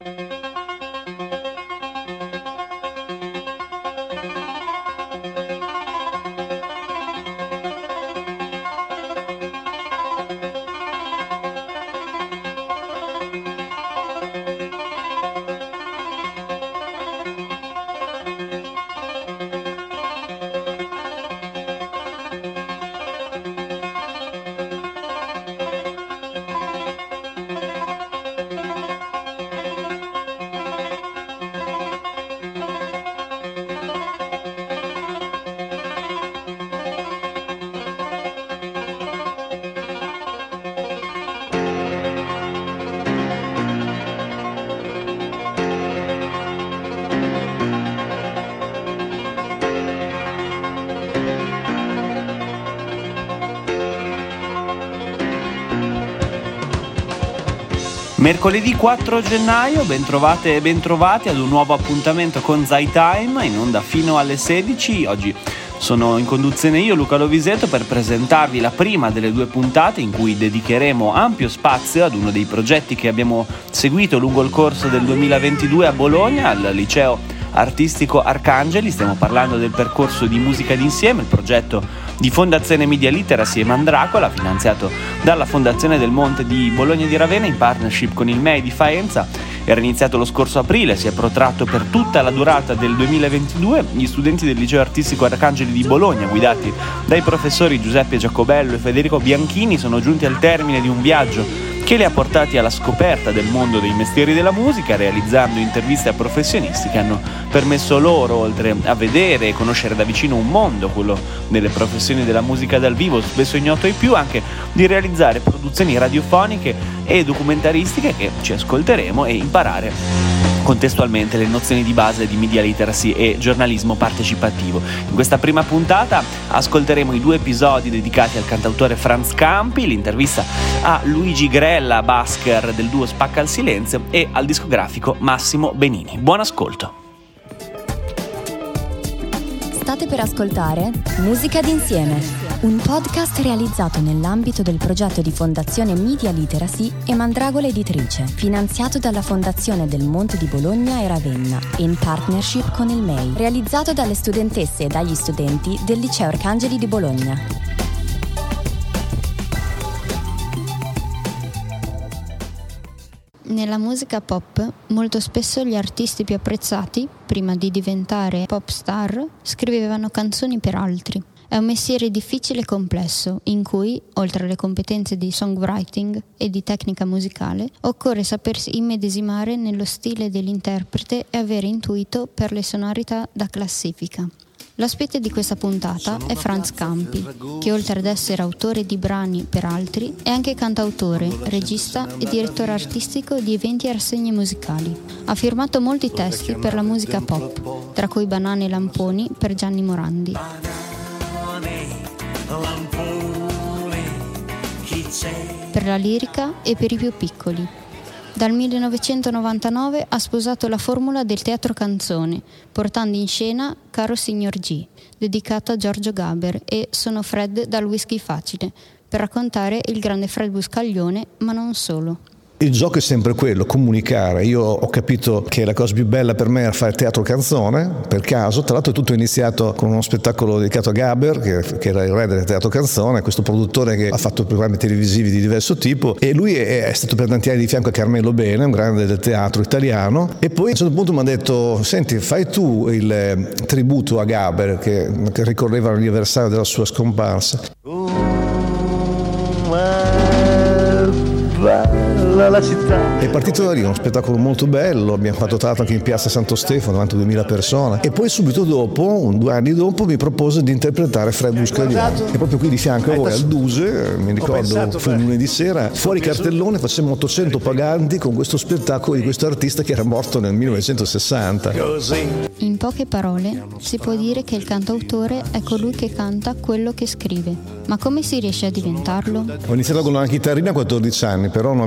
Mercoledì 4 gennaio, bentrovate e bentrovati ad un nuovo appuntamento con Zai Time, in onda fino alle 16. Oggi sono in conduzione io, Luca Lovisetto, per presentarvi la prima delle due puntate in cui dedicheremo ampio spazio ad uno dei progetti che abbiamo seguito lungo il corso del 2022 a Bologna, al liceo artistico Arcangeli. Stiamo parlando del percorso di Musica d'Insieme, il progetto di Fondazione Media Literacy e Mandragola, finanziato dalla Fondazione del Monte di Bologna di Ravenna in partnership con il MEI di Faenza. Era iniziato lo scorso aprile, si è protratto per tutta la durata del 2022. Gli studenti del liceo artistico Arcangeli di Bologna, guidati dai professori Giuseppe Giacobello e Federico Bianchini, sono giunti al termine di un viaggio che li ha portati alla scoperta del mondo dei mestieri della musica, realizzando interviste a professionisti che hanno permesso loro, oltre a vedere e conoscere da vicino un mondo, quello delle professioni della musica dal vivo, spesso ignoto ai più, anche di realizzare produzioni radiofoniche e documentaristiche che ci ascolteremo e imparare contestualmente le nozioni di base di media literacy e giornalismo partecipativo. In questa prima puntata ascolteremo i 2 episodi dedicati al cantautore Franz Campi, l'intervista a Luigi Grella, basker del duo Spacca il Silenzio, e al discografico Massimo Benini. Buon ascolto. State per ascoltare Musica d'Insieme, un podcast realizzato nell'ambito del progetto di Fondazione Media Literacy e Mandragola Editrice, finanziato dalla Fondazione del Monte di Bologna e Ravenna, in partnership con il MEI, realizzato dalle studentesse e dagli studenti del Liceo Arcangeli di Bologna. Nella musica pop, molto spesso gli artisti più apprezzati, prima di diventare pop star, scrivevano canzoni per altri. È un mestiere difficile e complesso, in cui, oltre alle competenze di songwriting e di tecnica musicale, occorre sapersi immedesimare nello stile dell'interprete e avere intuito per le sonorità da classifica. L'ospite di questa puntata è Franz Campi, che oltre ad essere autore di brani per altri, è anche cantautore, regista e direttore artistico di eventi e rassegne musicali. Ha firmato molti testi per la musica pop, tra cui Banane e Lamponi per Gianni Morandi. Per la lirica e per i più piccoli. Dal 1999 ha sposato la formula del teatro canzone, portando in scena Caro Signor G, dedicato a Giorgio Gaber, e Sono Fred dal Whisky Facile, per raccontare il grande Fred Buscaglione, ma non solo. Il gioco è sempre quello, comunicare. Io ho capito che la cosa più bella per me era fare teatro canzone, per caso. Tra l'altro tutto è iniziato con uno spettacolo dedicato a Gaber, che era il re del teatro canzone, questo produttore che ha fatto programmi televisivi di diverso tipo, e lui è stato per tanti anni di fianco a Carmelo Bene, un grande del teatro italiano, e poi a un certo punto mi ha detto: senti, fai tu il tributo a Gaber, che ricorreva all'anniversario della sua scomparsa. La città. È partito da lì, uno spettacolo molto bello, abbiamo fatto tra l'altro anche in piazza Santo Stefano davanti a 2000 persone, e poi subito dopo, 2 anni dopo, mi propose di interpretare Fred Buscaglione, e proprio qui di fianco a voi al Duse, mi ricordo, fu un lunedì sera, fuori cartellone facemmo 800 paganti con questo spettacolo di questo artista che era morto nel 1960. In poche parole, si può dire che il cantautore è colui che canta quello che scrive. Ma come si riesce a diventarlo? Ho iniziato con una chitarrina a 14 anni, però non avevo idee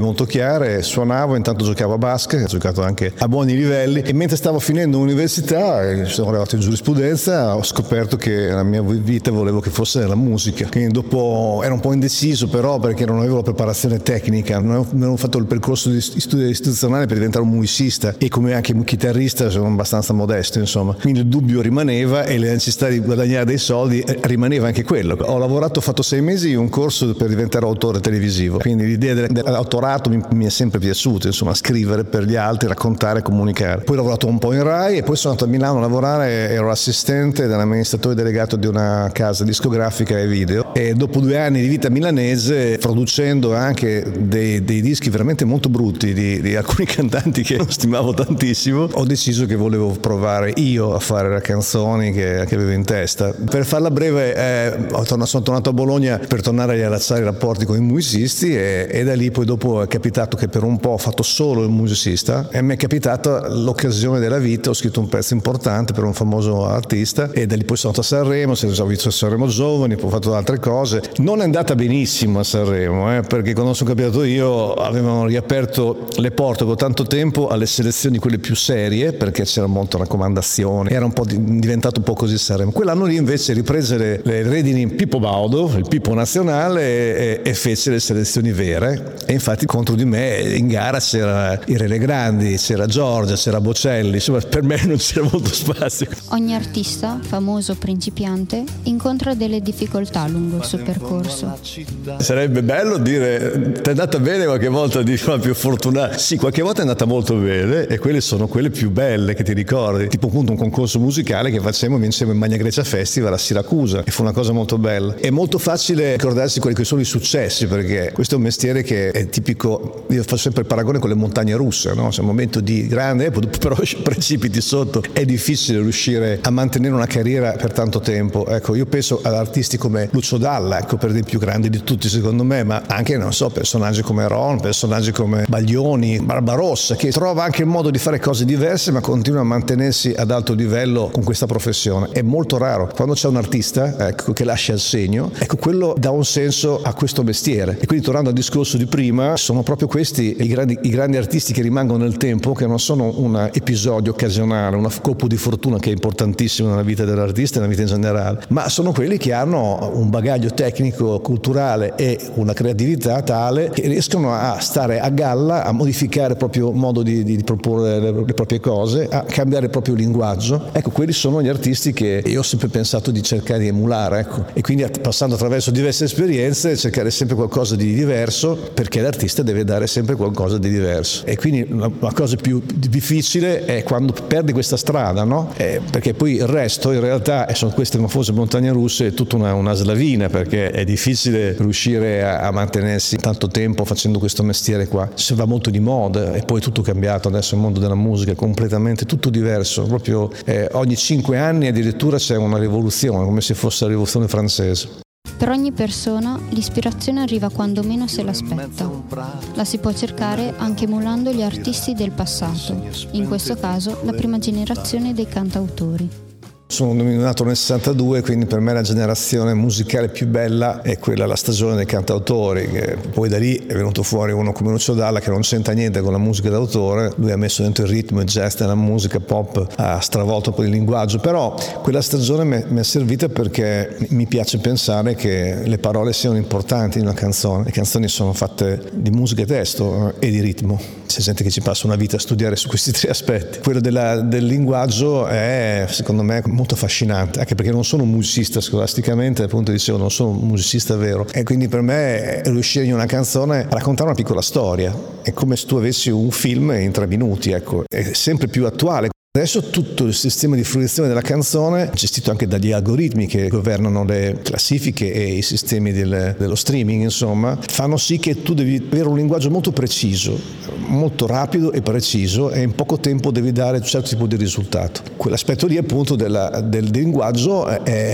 molto chiare, suonavo, intanto giocavo a basket, ho giocato anche a buoni livelli, e mentre stavo finendo l'università, sono arrivato in giurisprudenza, ho scoperto che la mia vita volevo che fosse la musica. Quindi dopo ero un po' indeciso, però, perché non avevo la preparazione tecnica, non avevo fatto il percorso di studio istituzionale per diventare un musicista, e come anche un chitarrista sono abbastanza modesto, insomma. Quindi il dubbio rimaneva e la necessità di guadagnare dei soldi rimaneva anche quello. Ho lavorato, ho fatto 6 mesi un corso per diventare autore televisivo, quindi l'idea dell'autorato mi è sempre piaciuta, insomma, scrivere per gli altri, raccontare, comunicare. Poi ho lavorato un po' in Rai e poi sono andato a Milano a lavorare, ero assistente dell'amministratore delegato di una casa discografica e video, e dopo 2 anni di vita milanese, producendo anche dei dischi veramente molto brutti di alcuni cantanti che non stimavo tantissimo, ho deciso che volevo provare io a fare le canzoni che avevo in testa. Per farla breve, sono tornato a Bologna per tornare a riallacciare i rapporti con i musicisti, e da lì poi dopo è capitato che per un po' ho fatto solo il musicista, e mi è capitata l'occasione della vita, ho scritto un pezzo importante per un famoso artista, e da lì poi sono andato a Sanremo, ho visto Sanremo Giovani, poi ho fatto altre cose. Non è andata benissimo a Sanremo, perché quando sono capitato io avevano riaperto le porte con tanto tempo alle selezioni, quelle più serie, perché c'era molta raccomandazione, era un po' diventato un po' così Sanremo. Quell'anno lì invece riprese le redini Pippo Baudo, il Pippo nazionale, e fece le selezioni vere, e infatti contro di me in gara c'era Irene Grandi, c'era Giorgia, c'era Bocelli, insomma per me non c'era molto spazio. Ogni artista, famoso o principiante, incontra delle difficoltà lungo il suo percorso. Sarebbe bello dire ti è andata bene, qualche volta di più fortunata. Sì, qualche volta è andata molto bene, e quelle sono quelle più belle che ti ricordi, tipo appunto un concorso musicale che facemmo, vincemmo il Magna Grecia Festival a Siracusa, e fu una cosa molto bella. È molto facile ricordarsi quelli che sono i successi, perché questo è un mestiere che è tipico, io faccio sempre il paragone con le montagne russe, no? C'è un momento di grande, però precipiti sotto, è difficile riuscire a mantenere una carriera per tanto tempo. Ecco, io penso ad artisti come Lucio Dalla, ecco, per dei più grandi di tutti secondo me, ma anche, non so, personaggi come Ron, personaggi come Baglioni, Barbarossa, che trova anche il modo di fare cose diverse ma continua a mantenersi ad alto livello con questa professione. È molto raro quando c'è un artista, ecco, che lascia il segno, ecco, quello dà un senso a questo mestiere. E quindi, tornando al discorso di prima, sono proprio questi i grandi artisti che rimangono nel tempo, che non sono un episodio occasionale, un colpo di fortuna che è importantissimo nella vita dell'artista e nella vita in generale, ma sono quelli che hanno un bagaglio tecnico, culturale e una creatività tale che riescono a stare a galla, a modificare il proprio modo di proporre le proprie cose, a cambiare il proprio linguaggio. Ecco, quelli sono gli artisti che io ho sempre pensato di cercare di emulare, ecco. E quindi, passando attraverso diverse esperienze, cercare sempre qualcosa di diverso, perché l'artista deve dare sempre qualcosa di diverso. E quindi la cosa più difficile è quando perdi questa strada, no? Perché poi il resto in realtà sono queste famose montagne russe, è tutta una slavina, perché è difficile riuscire a mantenersi tanto tempo facendo questo mestiere qua. Si va molto di moda, e poi è tutto cambiato adesso, il mondo della musica è completamente tutto diverso, proprio ogni 5 anni addirittura c'è una rivoluzione, come se fosse la rivoluzione francese. Per ogni persona l'ispirazione arriva quando meno se l'aspetta. La si può cercare anche emulando gli artisti del passato, in questo caso la prima generazione dei cantautori. Sono nato nel 62, quindi per me la generazione musicale più bella è quella, la stagione dei cantautori, che poi da lì è venuto fuori uno come Lucio Dalla, che non c'entra niente con la musica d'autore. Lui ha messo dentro il ritmo, il jazz nella musica pop, ha stravolto poi il linguaggio, però quella stagione mi è servita perché mi piace pensare che le parole siano importanti in una canzone. Le canzoni sono fatte di musica e testo e di ritmo. C'è gente che ci passa una vita a studiare su questi 3 aspetti. Quello del linguaggio è, secondo me, molto affascinante, anche perché non sono un musicista scolasticamente, appunto dicevo, non sono un musicista vero, e quindi per me riuscire in una canzone a raccontare una piccola storia è come se tu avessi un film in 3 minuti, ecco, è sempre più attuale. Adesso tutto il sistema di fruizione della canzone, gestito anche dagli algoritmi che governano le classifiche e i sistemi dello streaming, insomma, fanno sì che tu devi avere un linguaggio molto preciso, molto rapido e preciso, e in poco tempo devi dare un certo tipo di risultato. Quell'aspetto lì appunto del linguaggio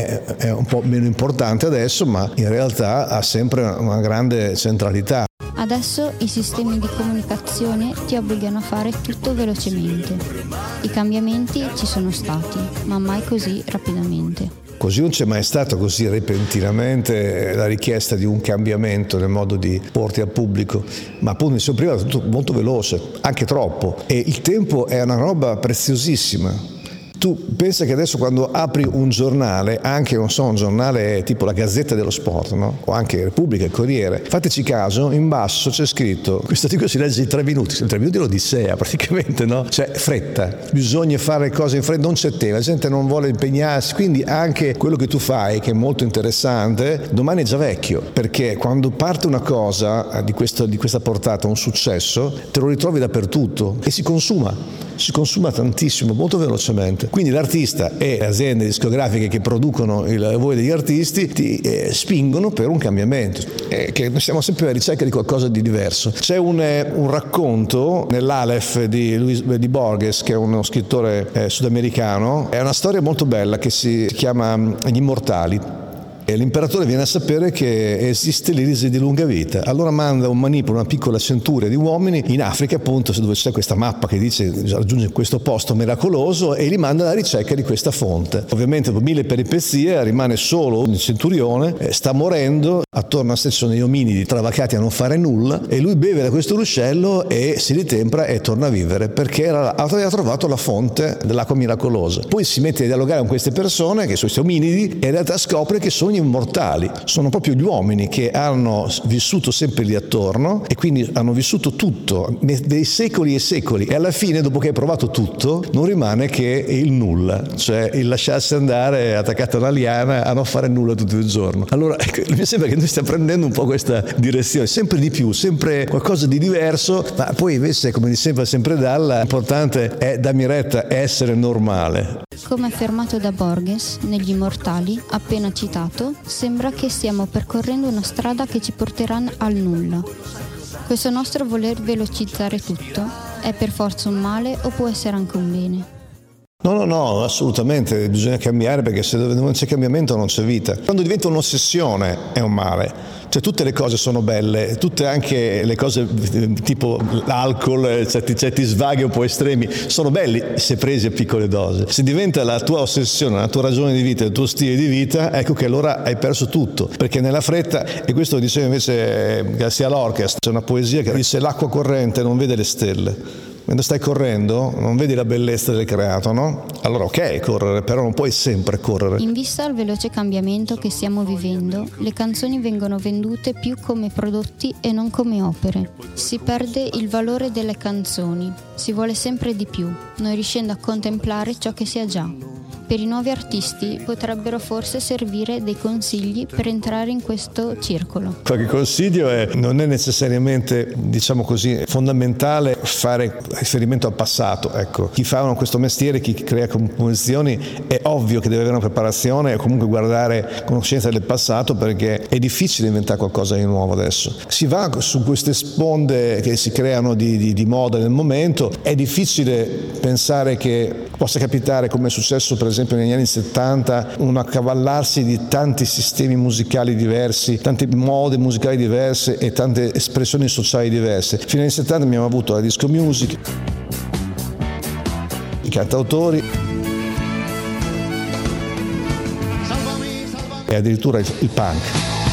è un po' meno importante adesso, ma in realtà ha sempre una grande centralità. Adesso i sistemi di comunicazione ti obbligano a fare tutto velocemente. I cambiamenti ci sono stati, ma mai così rapidamente. Così non c'è mai stato così repentinamente la richiesta di un cambiamento nel modo di porti al pubblico, ma appunto mi sono privato tutto molto veloce, anche troppo, e il tempo è una roba preziosissima. Tu pensa che adesso quando apri un giornale, anche non so, un giornale tipo la Gazzetta dello Sport, no? O anche Repubblica, il Corriere, fateci caso, in basso c'è scritto: questo articolo si legge in 3 minuti, in 3 minuti è l'Odissea praticamente, no? Cioè fretta, bisogna fare cose in fretta, non c'è tempo, la gente non vuole impegnarsi, quindi anche quello che tu fai, che è molto interessante, domani è già vecchio, perché quando parte una cosa di questa portata, un successo, te lo ritrovi dappertutto e si consuma tantissimo, molto velocemente. Quindi l'artista e le aziende discografiche che producono il lavoro degli artisti ti spingono per un cambiamento, che noi siamo sempre alla ricerca di qualcosa di diverso. C'è un racconto nell'Aleph di Borges, che è uno scrittore sudamericano, è una storia molto bella che si chiama Gli Immortali. E l'imperatore viene a sapere che esiste l'Irise di lunga vita, allora manda un manipolo, una piccola centuria di uomini in Africa, appunto, dove c'è questa mappa che dice raggiunge questo posto miracoloso, e li manda alla ricerca di questa fonte. Ovviamente dopo 1000 peripezie rimane solo un centurione, sta morendo, attorno a sé ci sono gli ominidi travacati a non fare nulla, e lui beve da questo ruscello e si ritempra e torna a vivere, perché aveva trovato la fonte dell'acqua miracolosa. Poi si mette a dialogare con queste persone, che sono questi ominidi, e in realtà scopre che sono immortali, sono proprio gli uomini che hanno vissuto sempre lì attorno e quindi hanno vissuto tutto, dei secoli e secoli, e alla fine, dopo che hai provato tutto, non rimane che il nulla, cioè il lasciarsi andare attaccato a una liana a non fare nulla tutto il giorno. Allora mi sembra che noi stiamo prendendo un po' questa direzione, sempre di più, sempre qualcosa di diverso, ma poi invece, come diceva sempre Dalla, l'importante è, dammi retta, è essere normale. Come affermato da Borges negli Immortali, appena citato, sembra che stiamo percorrendo una strada che ci porterà al nulla. Questo nostro voler velocizzare tutto è per forza un male o può essere anche un bene? No, assolutamente, bisogna cambiare, perché se non c'è cambiamento non c'è vita. Quando diventa un'ossessione è un male. Cioè tutte le cose sono belle, tutte anche le cose tipo l'alcol, certi svaghi un po' estremi, sono belli se presi a piccole dosi. Se diventa la tua ossessione, la tua ragione di vita, il tuo stile di vita, ecco che allora hai perso tutto, perché nella fretta, e questo lo diceva invece García Lorca, c'è una poesia che dice: l'acqua corrente non vede le stelle. Quando stai correndo non vedi la bellezza del creato, no? Allora ok, correre, però non puoi sempre correre. In vista al veloce cambiamento che stiamo vivendo, le canzoni vengono vendute più come prodotti e non come opere. Si perde il valore delle canzoni, si vuole sempre di più, non riuscendo a contemplare ciò che si ha già. Per i nuovi artisti potrebbero forse servire dei consigli per entrare in questo circolo. Qualche consiglio non è necessariamente, diciamo così, fondamentale fare riferimento al passato. Ecco, chi fa questo mestiere, chi crea composizioni, è ovvio che deve avere una preparazione e comunque guardare conoscenza del passato, perché è difficile inventare qualcosa di nuovo adesso. Si va su queste sponde che si creano di moda nel momento, è difficile pensare che possa capitare, come è successo per esempio negli anni 70, un accavallarsi di tanti sistemi musicali diversi, tante mode musicali diverse e tante espressioni sociali diverse. Fino agli anni 70 abbiamo avuto la disco music, i cantautori e addirittura il punk.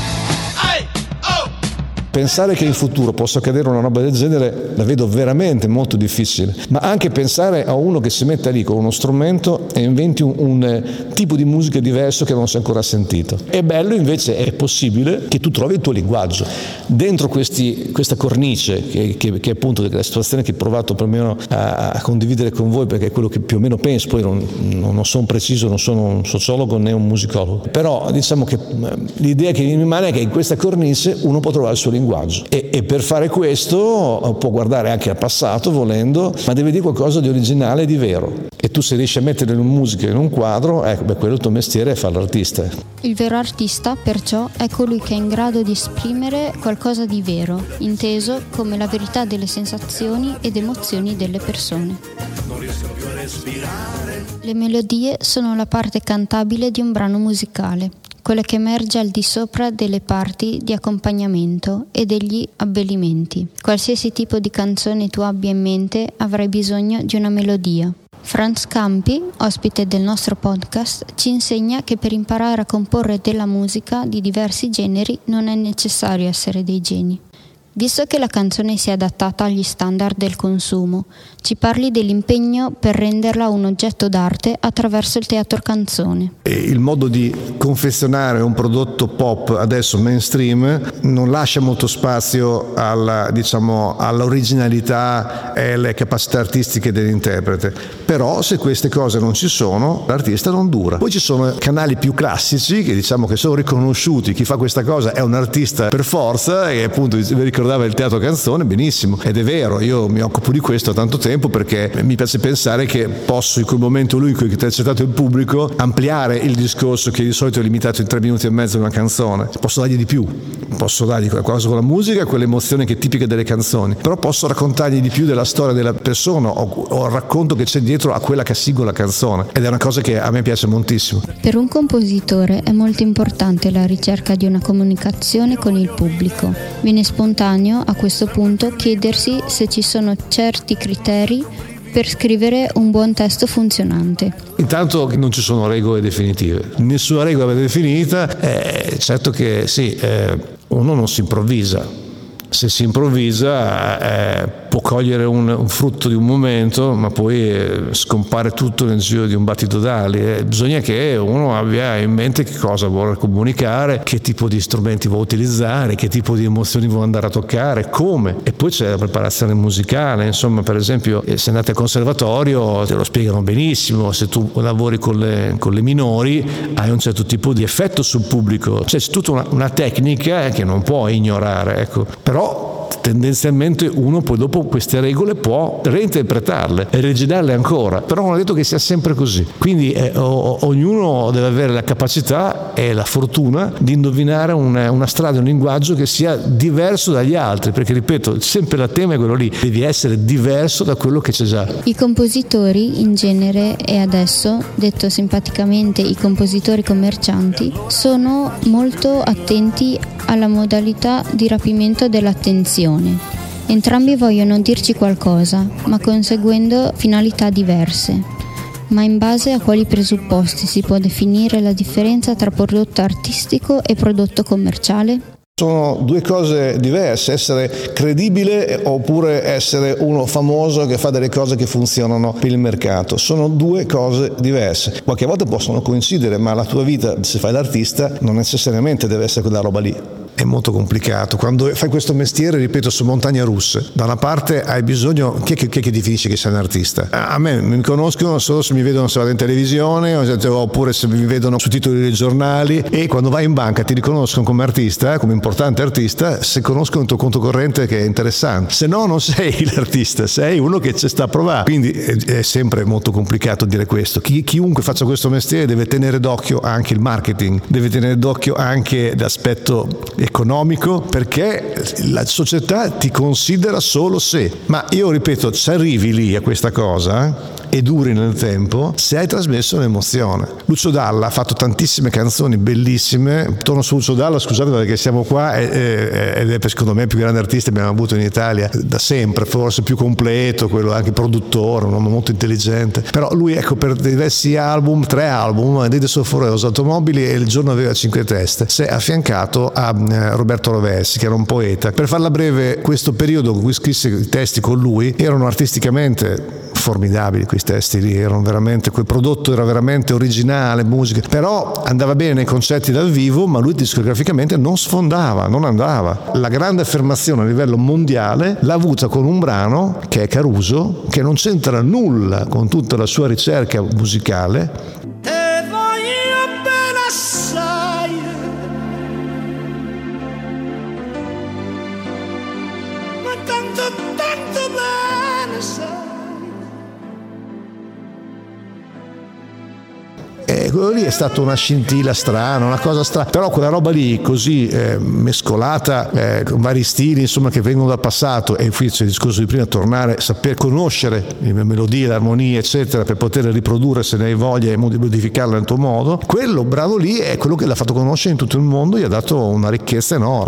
Pensare che in futuro possa accadere una roba del genere la vedo veramente molto difficile, ma anche pensare a uno che si metta lì con uno strumento e inventi un tipo di musica diverso che non si è ancora sentito. È bello, invece è possibile che tu trovi il tuo linguaggio dentro questa cornice che appunto è la situazione che ho provato più o meno a condividere con voi, perché è quello che più o meno penso. Poi non sono preciso, non sono un sociologo né un musicologo, però diciamo che l'idea che mi rimane è che in questa cornice uno può trovare il suo linguaggio. E per fare questo può guardare anche al passato volendo, ma deve dire qualcosa di originale e di vero. E tu, se riesci a mettere la musica in un quadro, quello è il tuo mestiere, è fare l'artista. Il vero artista, perciò, è colui che è in grado di esprimere qualcosa di vero, inteso come la verità delle sensazioni ed emozioni delle persone. Non riesco più a respirare. Le melodie sono la parte cantabile di un brano musicale, quella che emerge al di sopra delle parti di accompagnamento e degli abbellimenti. Qualsiasi tipo di canzone tu abbia in mente avrai bisogno di una melodia. Franz Campi, ospite del nostro podcast, ci insegna che per imparare a comporre della musica di diversi generi non è necessario essere dei geni. Visto che la canzone si è adattata agli standard del consumo, ci parli dell'impegno per renderla un oggetto d'arte attraverso il teatro canzone. Il modo di confezionare un prodotto pop adesso mainstream non lascia molto spazio all'originalità e alle capacità artistiche dell'interprete. Però se queste cose non ci sono, l'artista non dura. Poi ci sono canali più classici che che sono riconosciuti, chi fa questa cosa è un artista per forza, e appunto vi ricordate il teatro canzone, benissimo, ed è vero, io mi occupo di questo da tanto tempo perché mi piace pensare che posso in quel momento lui in cui ti ha accettato il pubblico ampliare il discorso che di solito è limitato in 3 minuti e mezzo una canzone. Posso dargli di più, posso dargli qualcosa con la musica, quell'emozione che è tipica delle canzoni, però posso raccontargli di più della storia della persona o il racconto che c'è dietro a quella che singola canzone, ed è una cosa che a me piace moltissimo. Per un compositore è molto importante la ricerca di una comunicazione con il pubblico. Viene spontaneo a questo punto chiedersi se ci sono certi criteri per scrivere un buon testo funzionante. Intanto non ci sono regole definitive, nessuna regola definita, certo che sì, uno non si improvvisa. Se si improvvisa può cogliere un frutto di un momento, ma poi scompare tutto nel giro di un battito d'ali. Bisogna che uno abbia in mente che cosa vuole comunicare, che tipo di strumenti vuole utilizzare, che tipo di emozioni vuole andare a toccare, come. E poi c'è la preparazione musicale, insomma, per esempio se andate al conservatorio te lo spiegano benissimo, se tu lavori con le minori hai un certo tipo di effetto sul pubblico, c'è tutta una tecnica che non puoi ignorare, ecco. Però tendenzialmente uno poi dopo queste regole può reinterpretarle e rigirarle ancora, però non è detto che sia sempre così, quindi ognuno deve avere la capacità e la fortuna di indovinare una strada, un linguaggio che sia diverso dagli altri, perché ripeto, sempre il tema è quello lì, devi essere diverso da quello che c'è già. I compositori in genere, e adesso detto simpaticamente i compositori commercianti, sono molto attenti alla modalità di rapimento dell'attenzione. Entrambi vogliono dirci qualcosa, ma conseguendo finalità diverse. Ma in base a quali presupposti si può definire la differenza tra prodotto artistico e prodotto commerciale? Sono due cose diverse, essere credibile oppure essere uno famoso che fa delle cose che funzionano per il mercato. Sono due cose diverse. Qualche volta possono coincidere, ma la tua vita, se fai l'artista, non necessariamente deve essere quella roba lì. È molto complicato. Quando fai questo mestiere, ripeto, su montagne russe. Da una parte hai bisogno, chi è che definisce che sei un artista? A me mi conoscono solo se mi vedono se vado in televisione oppure se mi vedono su titoli dei giornali, e quando vai in banca ti riconoscono come artista, come importante artista, se conoscono il tuo conto corrente che è interessante. Se no non sei l'artista, sei uno che ci sta a provare. Quindi è sempre molto complicato dire questo. Chiunque faccia questo mestiere deve tenere d'occhio anche il marketing, deve tenere d'occhio anche l'aspetto economico, perché la società ti considera solo se. Ma io ripeto, se arrivi lì a questa cosa e duri nel tempo, se hai trasmesso un'emozione. Lucio Dalla ha fatto tantissime canzoni bellissime. Torno su Lucio Dalla, scusate perché siamo qua ed è secondo me il più grande artista che abbiamo avuto in Italia da sempre, forse più completo, quello anche produttore, un uomo molto intelligente. Però lui, ecco, per diversi album, 3 album, Dite Sofforeos, Automobili e Il giorno aveva 5 teste, si è affiancato a Roberto Rovessi, che era un poeta. Per farla breve, questo periodo in cui scrisse i testi con lui erano artisticamente formidabili, quei testi lì erano veramente, quel prodotto era veramente originale, musica, però andava bene nei concerti dal vivo, ma lui discograficamente non sfondava, non andava. La grande affermazione a livello mondiale l'ha avuta con un brano che è Caruso, che non c'entra nulla con tutta la sua ricerca musicale. Quello lì è stata una scintilla strana, una cosa strana, però quella roba lì così mescolata con vari stili, insomma, che vengono dal passato, e qui c'è il discorso di prima, tornare, saper conoscere le melodie, le armonie eccetera, per poter riprodurre se ne hai voglia e modificarla nel tuo modo. Quello bravo lì è quello che l'ha fatto conoscere in tutto il mondo, gli ha dato una ricchezza enorme.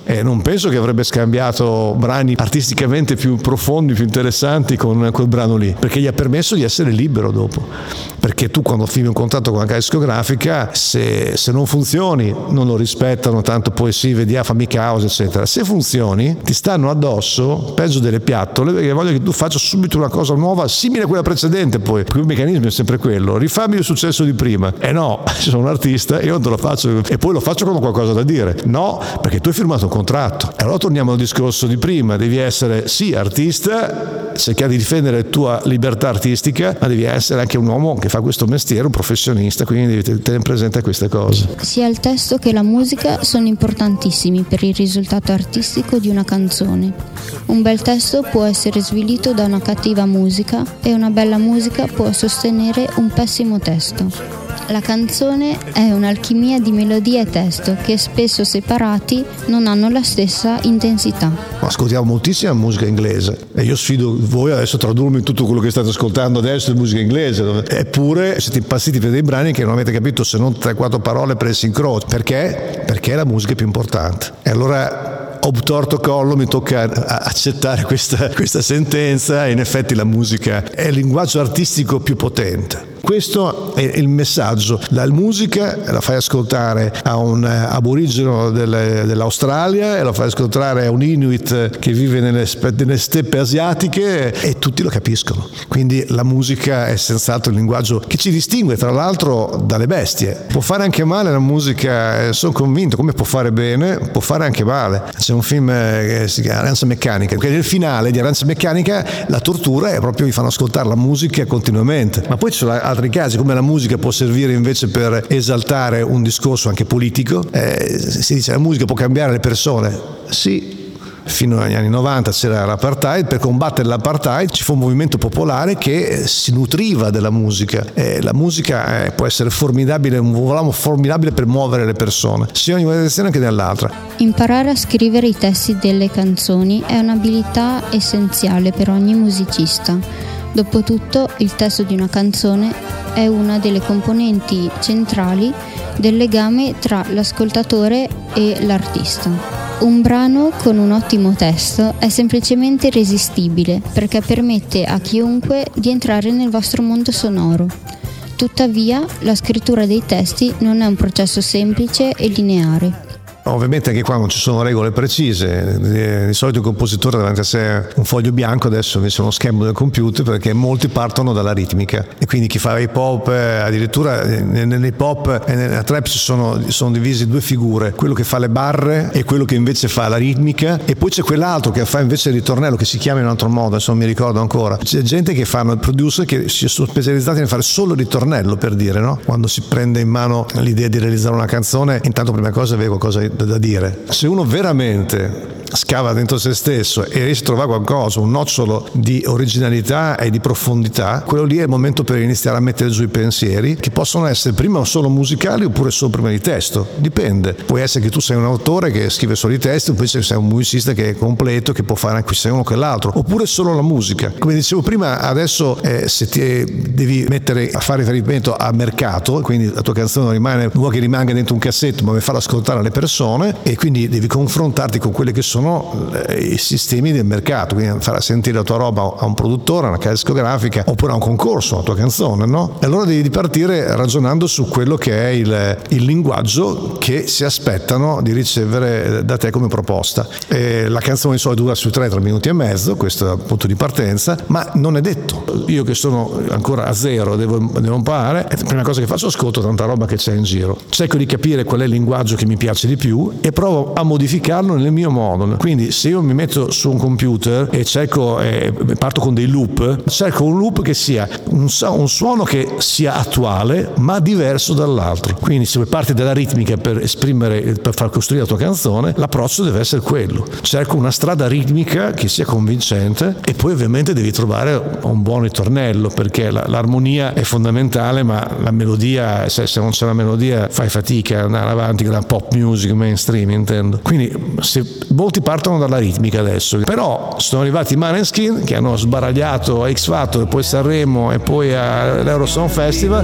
non penso che avrebbe scambiato brani artisticamente più profondi, più interessanti con quel brano lì, perché gli ha permesso di essere libero dopo. Perché tu quando firmi un contratto con una casa discografica, se non funzioni non lo rispettano, tanto poi sì, vediamo, fammi causa eccetera. Se funzioni ti stanno addosso peggio delle piattole, perché voglio che tu faccia subito una cosa nuova simile a quella precedente. Poi il meccanismo è sempre quello: rifammi il successo di prima. No, sono un artista, io non te lo faccio e poi lo faccio quando ho qualcosa da dire. No, perché tu hai firmato un contratto. E allora torniamo al discorso di prima: devi essere sì artista, cercare di difendere la tua libertà artistica, ma devi essere anche un uomo che fa questo mestiere, un professionista, quindi devi tenere presente queste cose. Sia il testo che la musica sono importantissimi per il risultato artistico di una canzone. Un bel testo può essere svilito da una cattiva musica e una bella musica può sostenere un pessimo testo. La canzone è un'alchimia di melodia e testo che spesso separati non hanno la stessa intensità. Ascoltiamo moltissima musica inglese e io sfido voi adesso a tradurmi tutto quello che state ascoltando adesso di musica inglese, eppure siete impazziti per dei brani che non avete capito se non 3-4 parole per il sincrono. Perché? Perché la musica è più importante. E allora obtorto collo mi tocca accettare questa sentenza, e in effetti la musica è il linguaggio artistico più potente. Questo è il messaggio. La musica la fai ascoltare a un aborigeno dell'Australia e la fai ascoltare a un Inuit che vive nelle steppe asiatiche e tutti lo capiscono. Quindi la musica è senz'altro il linguaggio che ci distingue tra l'altro dalle bestie. Può fare anche male la musica, sono convinto, come può fare bene, può fare anche male. C'è un film che si chiama Arancia Meccanica, che nel finale di Arancia Meccanica la tortura è proprio, vi fanno ascoltare la musica continuamente. Ma poi ci sono altri casi, come la musica può servire invece per esaltare un discorso anche politico. Si dice la musica può cambiare le persone. Sì, fino agli anni 90 c'era l'apartheid. Per combattere l'apartheid ci fu un movimento popolare che si nutriva della musica. La musica può essere formidabile, un volano formidabile per muovere le persone, sia in una direzione che nell'altra. Imparare a scrivere i testi delle canzoni è un'abilità essenziale per ogni musicista. Dopotutto, il testo di una canzone è una delle componenti centrali del legame tra l'ascoltatore e l'artista. Un brano con un ottimo testo è semplicemente irresistibile perché permette a chiunque di entrare nel vostro mondo sonoro. Tuttavia, la scrittura dei testi non è un processo semplice e lineare. Ovviamente anche qua non ci sono regole precise. Di solito il compositore ha davanti a sé un foglio bianco, adesso invece uno schermo del computer, perché molti partono dalla ritmica e quindi chi fa hip hop, addirittura nell'hip hop e nella trap sono divisi due figure: quello che fa le barre e quello che invece fa la ritmica, e poi c'è quell'altro che fa invece il ritornello, che si chiama in un altro modo, adesso non mi ricordo ancora. C'è gente che fanno il producer che si sono specializzati nel fare solo il ritornello, per dire, no? Quando si prende in mano l'idea di realizzare una canzone, intanto prima cosa aveva qualcosa da dire. Se uno veramente scava dentro se stesso e riesce a trovare qualcosa, un nocciolo di originalità e di profondità, quello lì è il momento per iniziare a mettere giù i pensieri, che possono essere prima solo musicali oppure solo prima di testo, dipende. Può essere che tu sei un autore che scrive solo i testi, oppure sei un musicista che è completo, che può fare anche sia uno che l'altro, oppure solo la musica. Come dicevo prima, adesso se ti devi mettere a fare riferimento a mercato, quindi la tua canzone non vuoi che rimanga dentro un cassetto, ma vuoi farla ascoltare alle persone, e quindi devi confrontarti con quelle che sono i sistemi del mercato, quindi far sentire la tua roba a un produttore, a una casa discografica, oppure a un concorso, la tua canzone, no? E allora devi partire ragionando su quello che è il linguaggio che si aspettano di ricevere da te come proposta. La canzone di solito dura sui 3 minuti e mezzo, questo è il punto di partenza, ma non è detto. Io che sono ancora a zero, devo imparare, la prima cosa che faccio, ascolto tanta roba che c'è in giro, cerco di capire qual è il linguaggio che mi piace di più e provo a modificarlo nel mio modo. Quindi se io mi metto su un computer e parto con dei loop, cerco un loop che sia un suono che sia attuale ma diverso dall'altro. Quindi se parti dalla ritmica per far costruire la tua canzone, l'approccio deve essere quello. Cerco una strada ritmica che sia convincente, e poi ovviamente devi trovare un buon ritornello, perché l'armonia è fondamentale, ma la melodia, se non c'è la melodia fai fatica ad andare avanti con la pop music mainstream, intendo. Quindi se molti partono dalla ritmica adesso, però sono arrivati i Måneskin che hanno sbaragliato a X Factor, poi Sanremo e poi all'Eurosong Festival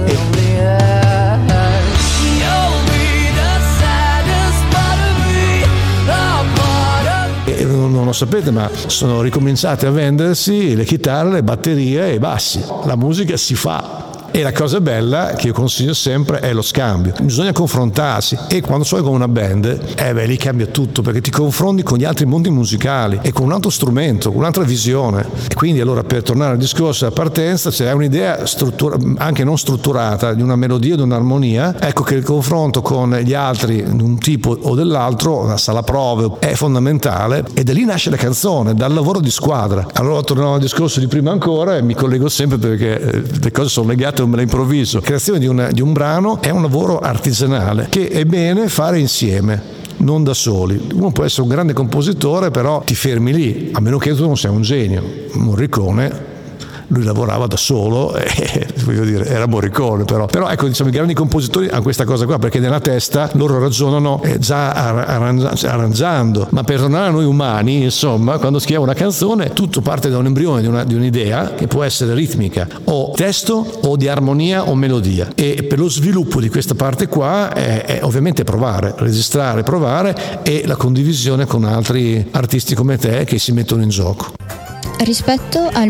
non lo sapete, ma sono ricominciate a vendersi le chitarre, le batterie e i bassi. La musica si fa. E la cosa bella che io consiglio sempre è lo scambio. Bisogna confrontarsi, e quando sei con una band, lì cambia tutto, perché ti confronti con gli altri mondi musicali e con un altro strumento, con un'altra visione. E quindi allora, per tornare al discorso della partenza, se hai un'idea anche non strutturata di una melodia, di un'armonia, ecco che il confronto con gli altri di un tipo o dell'altro, la sala prove, è fondamentale, e da lì nasce la canzone, dal lavoro di squadra. Allora torniamo al discorso di prima ancora, e mi collego sempre perché le cose sono legate, me la improvviso. La creazione di un brano è un lavoro artigianale che è bene fare insieme, non da soli. Uno può essere un grande compositore, però ti fermi lì, a meno che tu non sia un genio. Morricone, lui lavorava da solo e voglio dire, era Morricone, però ecco, diciamo, i grandi compositori hanno questa cosa qua, perché nella testa loro ragionano già arrangiando. Ma per tornare a noi umani, insomma, quando scriviamo una canzone, tutto parte da un embrione, di un'idea che può essere ritmica o testo o di armonia o melodia, e per lo sviluppo di questa parte qua è ovviamente provare, registrare, provare, e la condivisione con altri artisti come te che si mettono in gioco. Rispetto al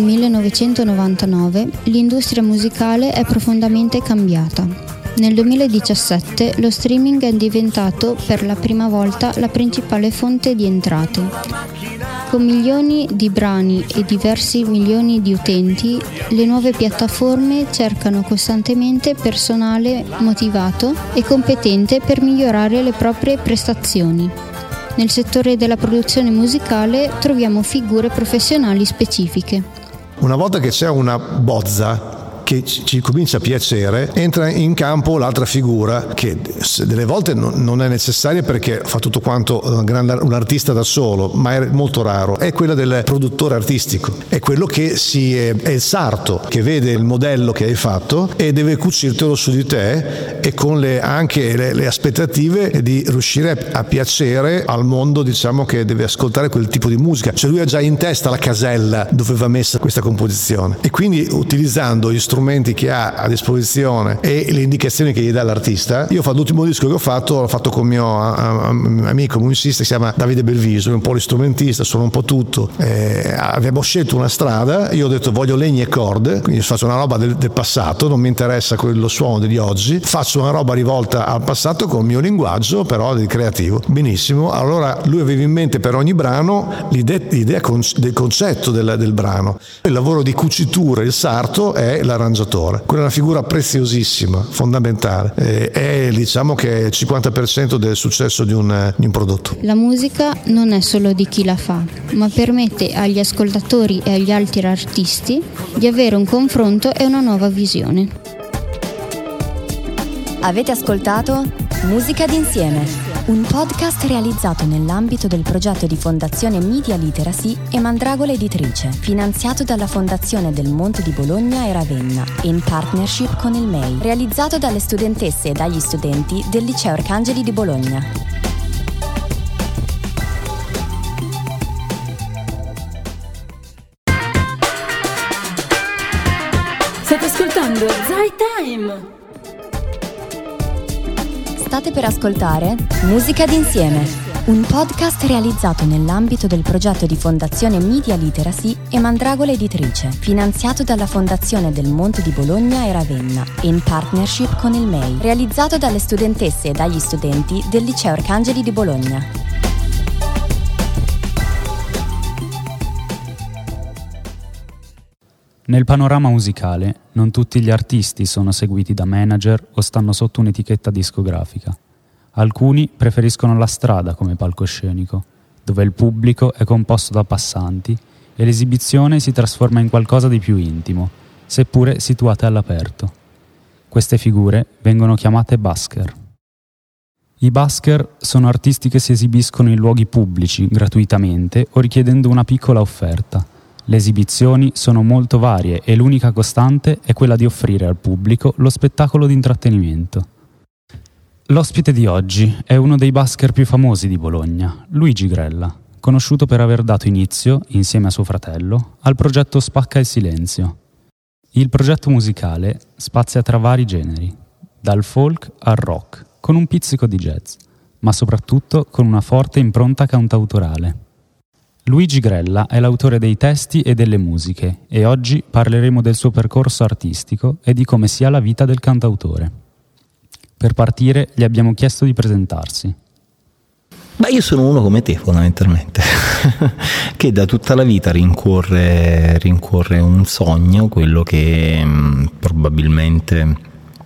1999, l'industria musicale è profondamente cambiata. Nel 2017 lo streaming è diventato per la prima volta la principale fonte di entrate. Con milioni di brani e diversi milioni di utenti, le nuove piattaforme cercano costantemente personale motivato e competente per migliorare le proprie prestazioni. Nel settore della produzione musicale troviamo figure professionali specifiche. Una volta che c'è una bozza che ci comincia a piacere, entra in campo l'altra figura, che delle volte non è necessaria perché fa tutto quanto un artista da solo, ma è molto raro. È quella del produttore artistico, è quello che è il sarto che vede il modello che hai fatto e deve cucirtelo su di te, e con anche le aspettative di riuscire a piacere al mondo, diciamo, che deve ascoltare quel tipo di musica. Cioè lui ha già in testa la casella dove va messa questa composizione, e quindi utilizzando gli strumenti che ha a disposizione e le indicazioni che gli dà l'artista. Io l'ultimo disco che l'ho fatto con mio amico musicista, si chiama Davide Belviso, è un po' l'istrumentista, suona un po' tutto. Abbiamo scelto una strada, io ho detto voglio legni e corde, quindi faccio una roba del passato, non mi interessa lo suono di oggi, faccio una roba rivolta al passato con il mio linguaggio però del creativo. Benissimo, allora lui aveva in mente per ogni brano l'idea del concetto del brano. Il lavoro di cucitura, il sarto, è l'arrangiatore. Quella è una figura preziosissima, fondamentale, è diciamo che è il 50% del successo di un prodotto. La musica non è solo di chi la fa, ma permette agli ascoltatori e agli altri artisti di avere un confronto e una nuova visione. Avete ascoltato Musica d'Insieme, un podcast realizzato nell'ambito del progetto di Fondazione Media Literacy e Mandragola Editrice, finanziato dalla Fondazione del Monte di Bologna e Ravenna, in partnership con il MEI, realizzato dalle studentesse e dagli studenti del Liceo Arcangeli di Bologna. State ascoltando Zai Time! State per ascoltare Musica d'Insieme, un podcast realizzato nell'ambito del progetto di Fondazione Media Literacy e Mandragola Editrice, finanziato dalla Fondazione del Monte di Bologna e Ravenna, in partnership con il MEI, realizzato dalle studentesse e dagli studenti del Liceo Arcangeli di Bologna. Nel panorama musicale, non tutti gli artisti sono seguiti da manager o stanno sotto un'etichetta discografica. Alcuni preferiscono la strada come palcoscenico, dove il pubblico è composto da passanti e l'esibizione si trasforma in qualcosa di più intimo, seppure situate all'aperto. Queste figure vengono chiamate busker. I busker sono artisti che si esibiscono in luoghi pubblici gratuitamente o richiedendo una piccola offerta. Le esibizioni sono molto varie e l'unica costante è quella di offrire al pubblico lo spettacolo di intrattenimento. L'ospite di oggi è uno dei busker più famosi di Bologna, Luigi Grella, conosciuto per aver dato inizio, insieme a suo fratello, al progetto Spacca il Silenzio. Il progetto musicale spazia tra vari generi, dal folk al rock, con un pizzico di jazz, ma soprattutto con una forte impronta cantautorale. Luigi Grella è l'autore dei testi e delle musiche e oggi parleremo del suo percorso artistico e di come sia la vita del cantautore. Per partire gli abbiamo chiesto di presentarsi. Ma io sono uno come te fondamentalmente, che da tutta la vita rincorre un sogno, quello che probabilmente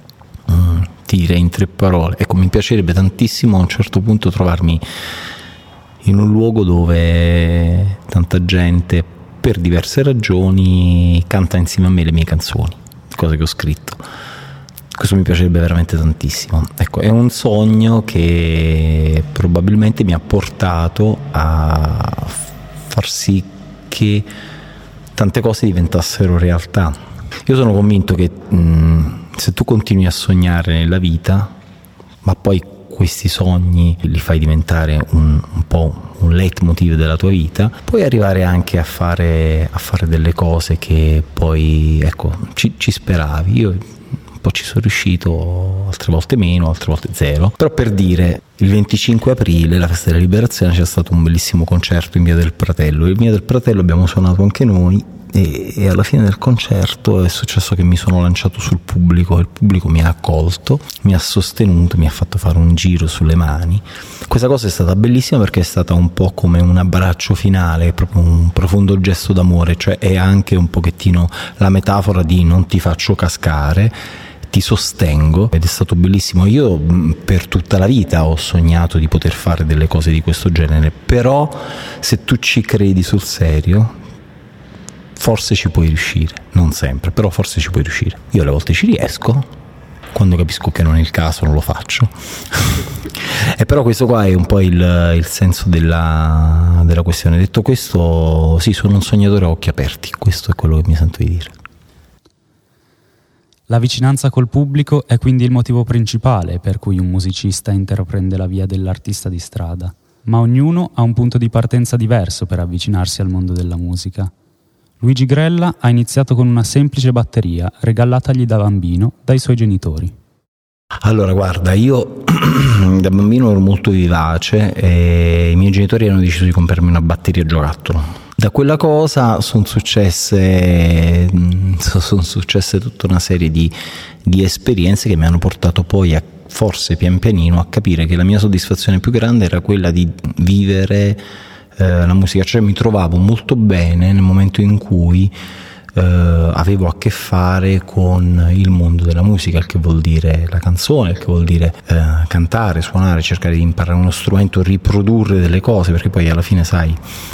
ti direi in 3 parole. Ecco, mi piacerebbe tantissimo a un certo punto trovarmi in un luogo dove tanta gente, per diverse ragioni, canta insieme a me le mie canzoni, cose che ho scritto. Questo mi piacerebbe veramente tantissimo. Ecco, è un sogno che probabilmente mi ha portato a far sì che tante cose diventassero realtà. Io sono convinto che se tu continui a sognare nella vita, ma poi questi sogni li fai diventare un po' un leitmotiv della tua vita, puoi arrivare anche a fare delle cose che poi, ecco, ci speravi. Io un po' ci sono riuscito, altre volte meno, altre volte zero. Però, per dire, il 25 aprile, la festa della liberazione, c'è stato un bellissimo concerto in Via del Pratello. In Via del Pratello abbiamo suonato anche noi, e alla fine del concerto è successo che mi sono lanciato sul pubblico e il pubblico mi ha accolto, mi ha sostenuto, mi ha fatto fare un giro sulle mani. Questa cosa è stata bellissima perché è stata un po' come un abbraccio finale, proprio un profondo gesto d'amore, cioè è anche un pochettino la metafora di non ti faccio cascare, ti sostengo, ed è stato bellissimo. Io per tutta la vita ho sognato di poter fare delle cose di questo genere, però se tu ci credi sul serio forse ci puoi riuscire, non sempre, però forse ci puoi riuscire. Io alle volte ci riesco, quando capisco che non è il caso non lo faccio. E però questo qua è un po' il senso della questione. Detto questo, sì, sono un sognatore a occhi aperti, questo è quello che mi sento di dire. La vicinanza col pubblico è quindi il motivo principale per cui un musicista intraprende la via dell'artista di strada, ma ognuno ha un punto di partenza diverso per avvicinarsi al mondo della musica. Luigi Grella ha iniziato con una semplice batteria regalatagli da bambino dai suoi genitori. Allora, guarda, io da bambino ero molto vivace e i miei genitori hanno deciso di comprarmi una batteria giocattolo. Da quella cosa sono successe tutta una serie di esperienze che mi hanno portato poi a, forse pian pianino, a capire che la mia soddisfazione più grande era quella di vivere la musica, cioè mi trovavo molto bene nel momento in cui avevo a che fare con il mondo della musica, il che vuol dire la canzone, il che vuol dire cantare, suonare, cercare di imparare uno strumento, riprodurre delle cose, perché poi alla fine, sai,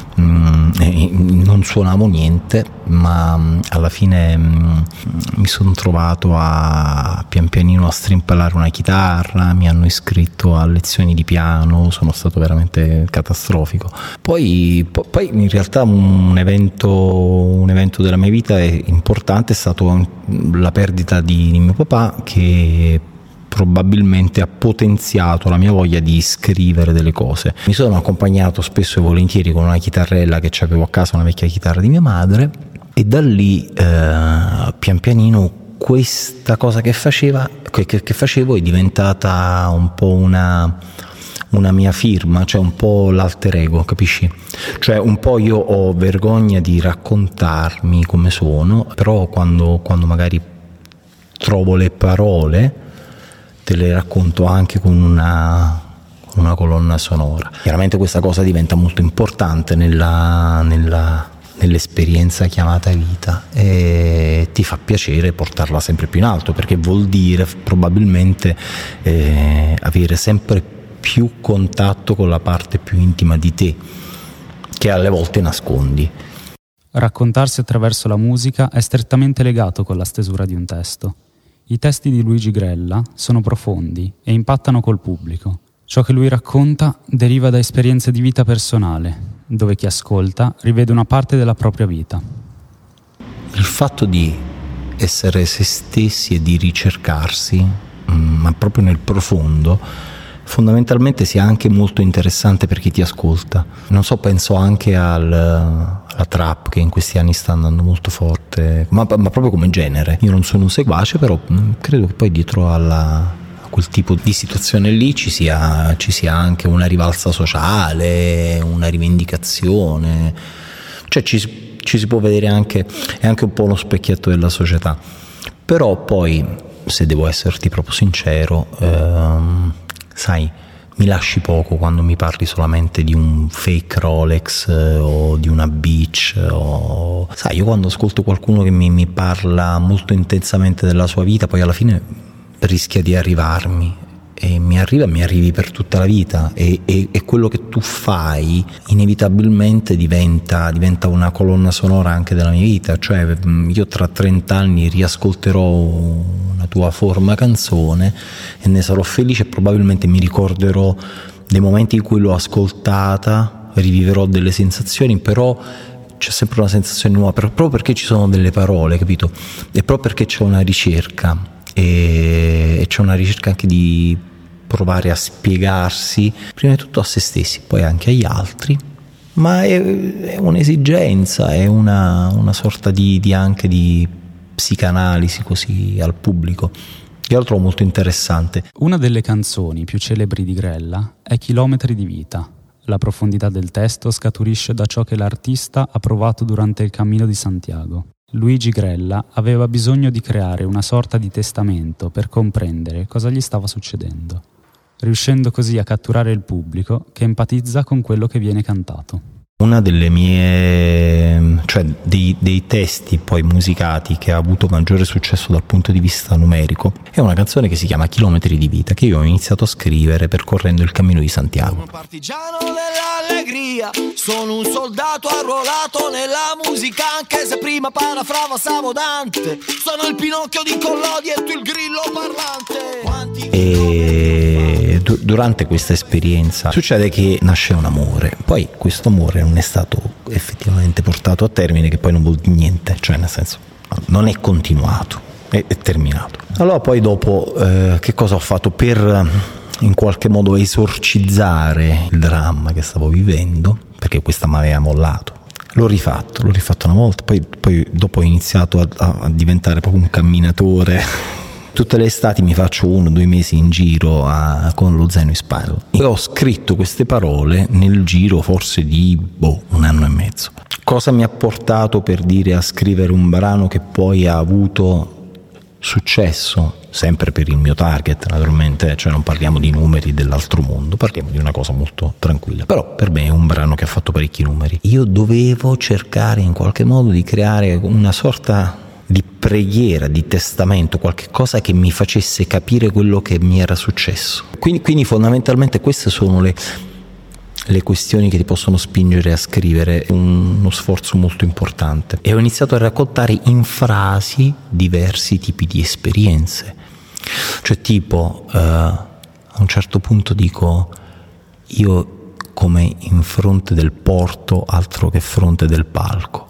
non suonavo niente, ma alla fine mi sono trovato pian pianino a strimpellare una chitarra, mi hanno iscritto a lezioni di piano, sono stato veramente catastrofico. Poi in realtà un evento della mia vita importante è stato la perdita di mio papà, che probabilmente ha potenziato la mia voglia di scrivere delle cose. Mi sono accompagnato spesso e volentieri con una chitarrella che avevo a casa, una vecchia chitarra di mia madre, e da lì pian pianino questa cosa che facevo è diventata un po' una mia firma, cioè un po' l'alter ego, capisci? Cioè un po' io ho vergogna di raccontarmi come sono, però quando magari trovo le parole te le racconto anche con una colonna sonora. Chiaramente questa cosa diventa molto importante nell'esperienza chiamata vita, e ti fa piacere portarla sempre più in alto, perché vuol dire probabilmente avere sempre più contatto con la parte più intima di te, che alle volte nascondi. Raccontarsi attraverso la musica è strettamente legato con la stesura di un testo. I testi di Luigi Grella sono profondi e impattano col pubblico. Ciò che lui racconta deriva da esperienze di vita personale, dove chi ascolta rivede una parte della propria vita. Il fatto di essere se stessi e di ricercarsi, ma proprio nel profondo, fondamentalmente sia anche molto interessante per chi ti ascolta. Non so, penso anche alla trap, che in questi anni sta andando molto forte, ma proprio come genere. Io non sono un seguace, però credo che poi dietro alla quel tipo di situazione lì ci sia anche una rivalsa sociale, una rivendicazione, cioè ci si può vedere anche, è anche un po' uno specchietto della società. Però poi, se devo esserti proprio sincero, sai, mi lasci poco quando mi parli solamente di un fake Rolex o di una Beach, o sai, io quando ascolto qualcuno che mi parla molto intensamente della sua vita, poi alla fine rischia di arrivarmi, e mi arrivi per tutta la vita, e quello che tu fai inevitabilmente diventa una colonna sonora anche della mia vita. Cioè io tra 30 anni riascolterò una tua forma canzone e ne sarò felice, e probabilmente mi ricorderò dei momenti in cui l'ho ascoltata, riviverò delle sensazioni, però c'è sempre una sensazione nuova, proprio perché ci sono delle parole, capito? E proprio perché c'è una ricerca, e c'è una ricerca anche di provare a spiegarsi prima di tutto a se stessi, poi anche agli altri, ma è un'esigenza, è una sorta di anche di psicanalisi così al pubblico. Io lo trovo molto interessante. Una delle canzoni più celebri di Grella è Chilometri di vita. La profondità del testo scaturisce da ciò che l'artista ha provato durante il Cammino di Santiago. Luigi Grella aveva bisogno di creare una sorta di testamento per comprendere cosa gli stava succedendo, riuscendo così a catturare il pubblico che empatizza con quello che viene cantato. Una delle mie, cioè dei testi poi musicati che ha avuto maggiore successo dal punto di vista numerico è una canzone che si chiama Chilometri di vita, che io ho iniziato a scrivere percorrendo il Cammino di Santiago. Sono un partigiano dell'allegria, sono un soldato arruolato nella musica, anche se prima parafrasavo Dante, sono il Pinocchio di Collodi e tu il grillo parlante. E durante questa esperienza succede che nasce un amore, poi questo amore non è stato effettivamente portato a termine, che poi non vuol dire niente, cioè nel senso non è continuato, è terminato. Allora poi dopo che cosa ho fatto per in qualche modo esorcizzare il dramma che stavo vivendo, perché questa mi aveva mollato? L'ho rifatto una volta, poi dopo ho iniziato a diventare proprio un camminatore. Tutte le estati mi faccio 1 o 2 mesi in giro con lo zaino in spalla. E ho scritto queste parole nel giro forse di 1 anno e mezzo. Cosa mi ha portato, per dire, a scrivere un brano che poi ha avuto successo, sempre per il mio target naturalmente, cioè non parliamo di numeri dell'altro mondo, parliamo di una cosa molto tranquilla, però per me è un brano che ha fatto parecchi numeri. Io dovevo cercare in qualche modo di creare una sorta di preghiera, di testamento, qualche cosa che mi facesse capire quello che mi era successo. Quindi fondamentalmente queste sono le questioni che ti possono spingere a scrivere, uno sforzo molto importante. E ho iniziato a raccontare in frasi diversi tipi di esperienze, cioè tipo a un certo punto dico: io come in fronte del porto, altro che fronte del palco.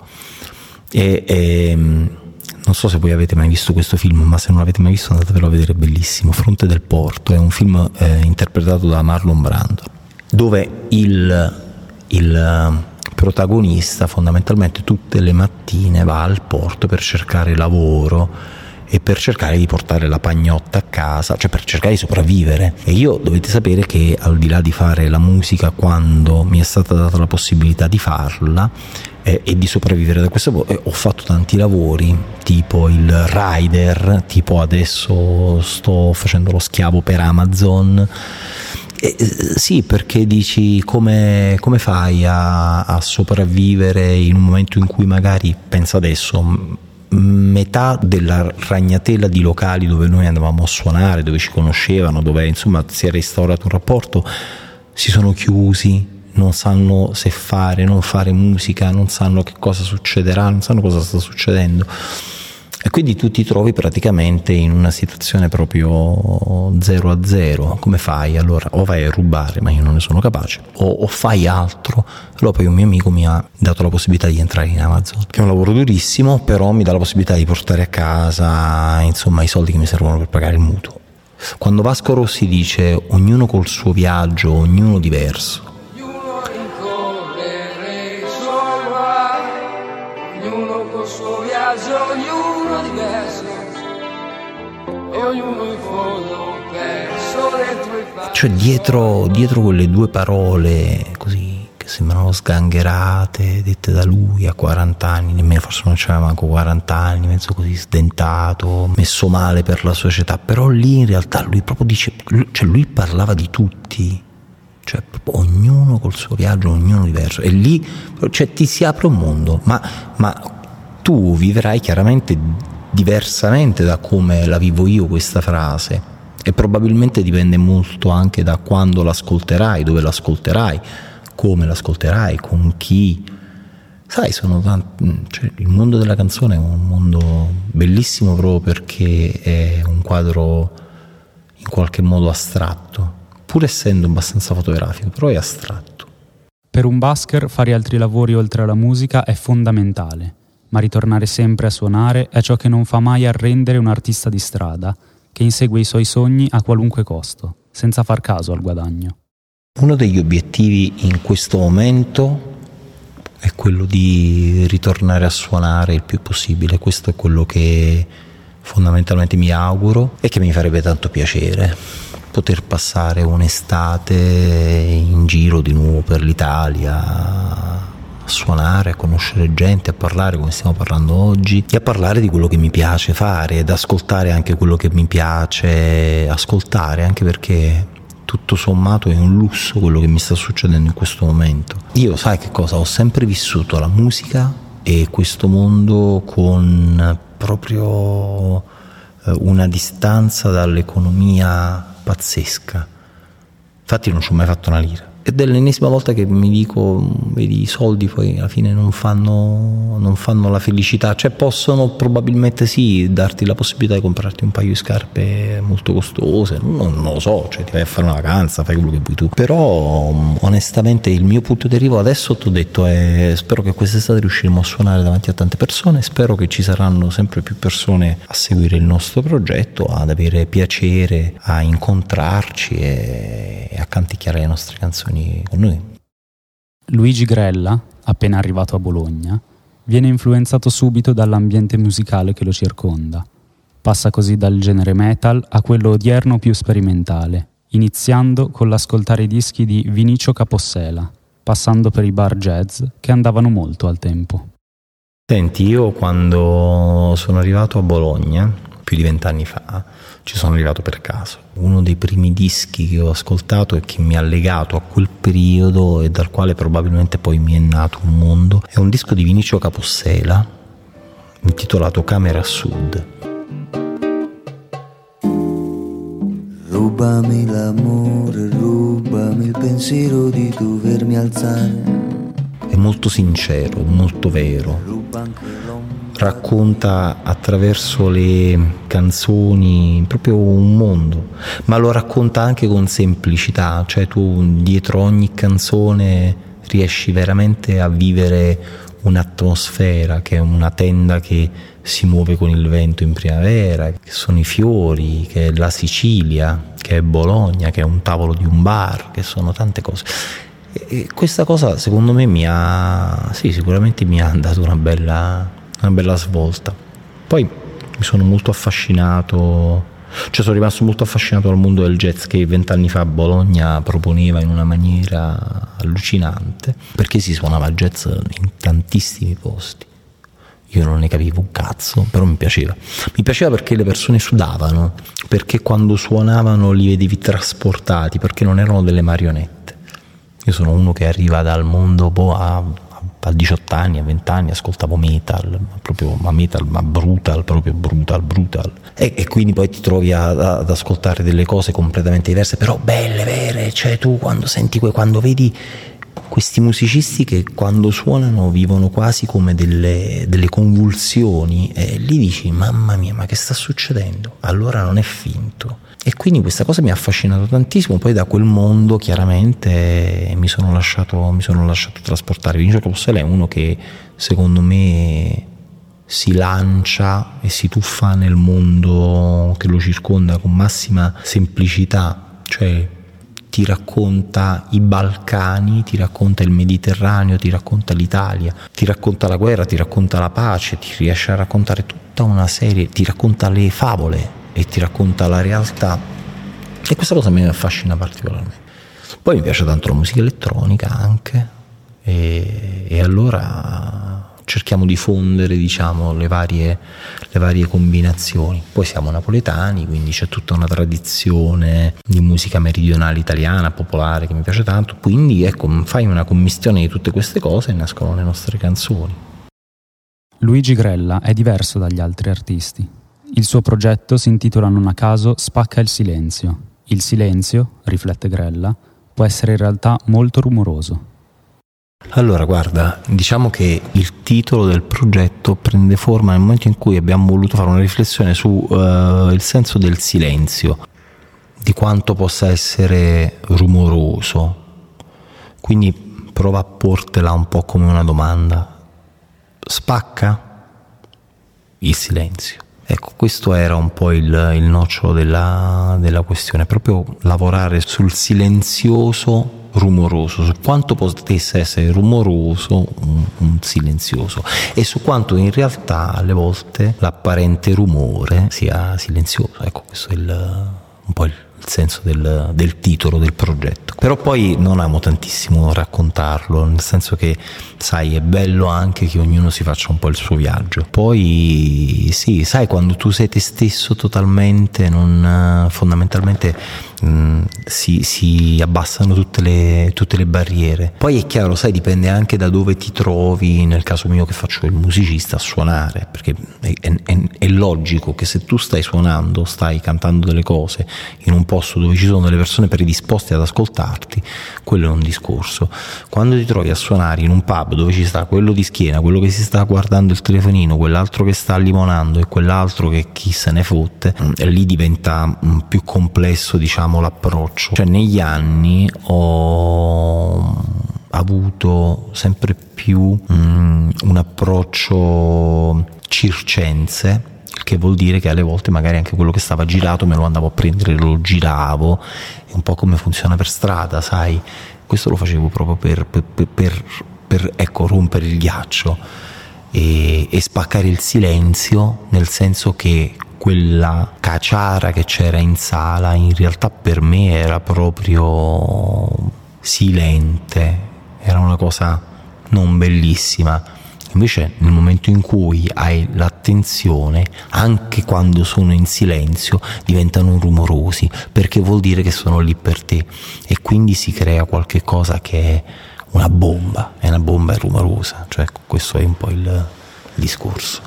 Non so se voi avete mai visto questo film, ma se non l'avete mai visto andatevelo a vedere, è bellissimo. Fronte del porto è un film interpretato da Marlon Brando, dove il protagonista fondamentalmente tutte le mattine va al porto per cercare lavoro e per cercare di portare la pagnotta a casa, cioè per cercare di sopravvivere. E io dovete sapere che al di là di fare la musica, quando mi è stata data la possibilità di farla e di sopravvivere da questo, ho fatto tanti lavori, tipo il rider, tipo adesso sto facendo lo schiavo per Amazon. Sì, perché dici come fai a sopravvivere in un momento in cui magari, pensa adesso, metà della ragnatela di locali dove noi andavamo a suonare, dove ci conoscevano, dove insomma si era instaurato un rapporto, si sono chiusi, non sanno se fare, non fare musica, non sanno che cosa succederà, non sanno cosa sta succedendo, e quindi tu ti trovi praticamente in una situazione proprio 0 a 0. Come fai? Allora o vai a rubare, ma io non ne sono capace, o fai altro. Allora poi un mio amico mi ha dato la possibilità di entrare in Amazon, che è un lavoro durissimo, però mi dà la possibilità di portare a casa insomma i soldi che mi servono per pagare il mutuo. Quando Vasco Rossi dice ognuno col suo viaggio, ognuno diverso, ognuno diverso, e Cioè dietro quelle due parole così che sembrano sgangherate, dette da lui a 40 anni, nemmeno forse non c'aveva manco 40 anni, mezzo così sdentato, messo male per la società, però lì in realtà lui proprio dice, cioè lui parlava di tutti, cioè proprio ognuno col suo viaggio, ognuno diverso, e lì cioè ti si apre un mondo, ma tu vivrai chiaramente diversamente da come la vivo io questa frase, e probabilmente dipende molto anche da quando l'ascolterai, dove l'ascolterai, come l'ascolterai, con chi. Sai, cioè, il mondo della canzone è un mondo bellissimo proprio perché è un quadro in qualche modo astratto, pur essendo abbastanza fotografico, però è astratto. Per un busker fare altri lavori oltre alla musica è fondamentale, ma ritornare sempre a suonare è ciò che non fa mai arrendere un artista di strada, che insegue i suoi sogni a qualunque costo, senza far caso al guadagno. Uno degli obiettivi in questo momento è quello di ritornare a suonare il più possibile. Questo è quello che fondamentalmente mi auguro e che mi farebbe tanto piacere. Poter passare un'estate in giro di nuovo per l'Italia, a suonare, a conoscere gente, a parlare come stiamo parlando oggi e a parlare di quello che mi piace fare ed ascoltare anche quello che mi piace ascoltare, anche perché tutto sommato è un lusso quello che mi sta succedendo in questo momento. Io, sai che cosa, ho sempre vissuto la musica e questo mondo con proprio una distanza dall'economia pazzesca, infatti non ci ho mai fatto una lira. Ed è l'ennesima volta che mi dico, vedi, i soldi poi alla fine non fanno la felicità, cioè possono probabilmente sì darti la possibilità di comprarti un paio di scarpe molto costose, non lo so, cioè ti vai a fare una vacanza, fai quello che vuoi tu, però onestamente il mio punto di arrivo adesso, ti ho detto, è spero che quest'estate riusciremo a suonare davanti a tante persone, spero che ci saranno sempre più persone a seguire il nostro progetto, ad avere piacere a incontrarci e a canticchiare le nostre canzoni con noi. Luigi Grella, appena arrivato a Bologna, viene influenzato subito dall'ambiente musicale che lo circonda. Passa così dal genere metal a quello odierno più sperimentale, iniziando con l'ascoltare i dischi di Vinicio Capossela, passando per i bar jazz che andavano molto al tempo. Senti, io quando sono arrivato a Bologna, più di 20 anni fa, ci sono arrivato per caso. Uno dei primi dischi che ho ascoltato e che mi ha legato a quel periodo e dal quale probabilmente poi mi è nato un mondo è un disco di Vinicio Capossela intitolato Camera Sud. Rubami l'amore, rubami il pensiero di dovermi alzare. È molto sincero, molto vero. Racconta attraverso le canzoni proprio un mondo, ma lo racconta anche con semplicità, cioè tu dietro ogni canzone riesci veramente a vivere un'atmosfera che è una tenda che si muove con il vento in primavera, che sono i fiori, che è la Sicilia, che è Bologna, che è un tavolo di un bar, che sono tante cose. E questa cosa secondo me sicuramente mi ha dato una bella svolta. Poi mi sono molto affascinato, cioè sono rimasto molto affascinato dal mondo del jazz che 20 anni fa Bologna proponeva in una maniera allucinante, perché si suonava jazz in tantissimi posti. Io non ne capivo un cazzo, però mi piaceva perché le persone sudavano, perché quando suonavano li vedevi trasportati, perché non erano delle marionette. Io sono uno che arriva dal mondo a 18 anni, a 20 anni ascoltavo metal, ma brutal, proprio brutal. E quindi poi ti trovi ad ascoltare delle cose completamente diverse, però belle, vere. Cioè tu quando vedi questi musicisti che quando suonano vivono quasi come delle convulsioni, e lì dici mamma mia, ma che sta succedendo? Allora non è finto. E quindi questa cosa mi ha affascinato tantissimo. Poi da quel mondo chiaramente mi sono lasciato trasportare. Vinicio Capossela è uno che secondo me si lancia e si tuffa nel mondo che lo circonda con massima semplicità, cioè ti racconta i Balcani, ti racconta il Mediterraneo, ti racconta l'Italia, ti racconta la guerra, ti racconta la pace, ti riesce a raccontare tutta una serie, ti racconta le favole, e ti racconta la realtà, e questa cosa mi affascina particolarmente. Poi mi piace tanto la musica elettronica anche, e allora cerchiamo di fondere, diciamo, le varie combinazioni. Poi siamo napoletani, quindi c'è tutta una tradizione di musica meridionale italiana, popolare, che mi piace tanto, quindi ecco, fai una commistione di tutte queste cose e nascono le nostre canzoni. Luigi Grella è diverso dagli altri artisti. Il suo progetto si intitola non a caso Spacca il silenzio. Il silenzio, riflette Grella, può essere in realtà molto rumoroso. Allora, guarda, diciamo che il titolo del progetto prende forma nel momento in cui abbiamo voluto fare una riflessione su il senso del silenzio, di quanto possa essere rumoroso. Quindi prova a portela un po' come una domanda. Spacca il silenzio. Ecco, questo era un po' il nocciolo della questione, proprio lavorare sul silenzioso rumoroso, su quanto potesse essere rumoroso un silenzioso e su quanto in realtà alle volte l'apparente rumore sia silenzioso. Ecco, questo è un po' il senso del titolo del progetto. Però poi non amo tantissimo raccontarlo, nel senso che, sai, è bello anche che ognuno si faccia un po' il suo viaggio. Poi sì, sai, quando tu sei te stesso totalmente, fondamentalmente si abbassano tutte le barriere. Poi è chiaro, sai, dipende anche da dove ti trovi. Nel caso mio, che faccio il musicista, a suonare, perché è logico che se tu stai suonando, stai cantando delle cose in un posto dove ci sono delle persone predisposte ad ascoltarti, quello è un discorso. Quando ti trovi a suonare in un pub dove ci sta quello di schiena, quello che si sta guardando il telefonino, quell'altro che sta limonando e quell'altro che chi se ne fotte, lì diventa più complesso, diciamo, l'approccio. Cioè, negli anni ho avuto sempre più un approccio circense, che vuol dire che alle volte magari anche quello che stava girato me lo andavo a prendere, lo giravo, è un po' come funziona per strada, sai. Questo lo facevo proprio per ecco, rompere il ghiaccio e spaccare il silenzio, nel senso che quella caciara che c'era in sala in realtà per me era proprio silente, era una cosa non bellissima. Invece nel momento in cui hai l'attenzione, anche quando sono in silenzio, diventano rumorosi, perché vuol dire che sono lì per te, e quindi si crea qualche cosa che è una bomba, è rumorosa. Cioè, questo è un po' il discorso.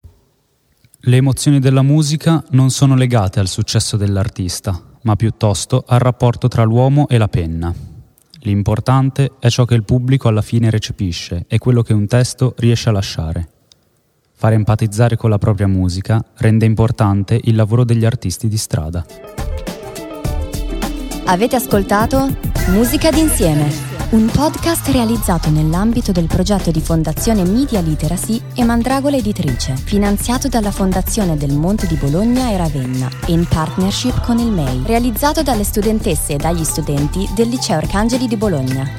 Le emozioni della musica non sono legate al successo dell'artista, ma piuttosto al rapporto tra l'uomo e la penna. L'importante è ciò che il pubblico alla fine recepisce e quello che un testo riesce a lasciare. Fare empatizzare con la propria musica rende importante il lavoro degli artisti di strada. Avete ascoltato Musica d'Insieme, un podcast realizzato nell'ambito del progetto di Fondazione Media Literacy e Mandragola Editrice, finanziato dalla Fondazione del Monte di Bologna e Ravenna, in partnership con il MEI, realizzato dalle studentesse e dagli studenti del Liceo Arcangeli di Bologna.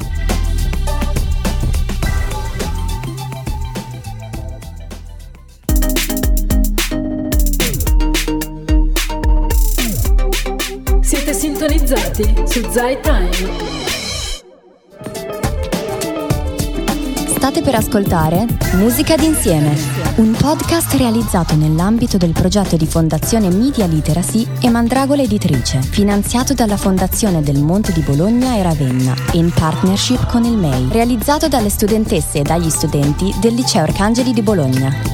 Siete sintonizzati su Zai Time. State per ascoltare Musica d'Insieme, un podcast realizzato nell'ambito del progetto di Fondazione Media Literacy e Mandragola Editrice, finanziato dalla Fondazione del Monte di Bologna e Ravenna, in partnership con il MEI, realizzato dalle studentesse e dagli studenti del Liceo Arcangeli di Bologna.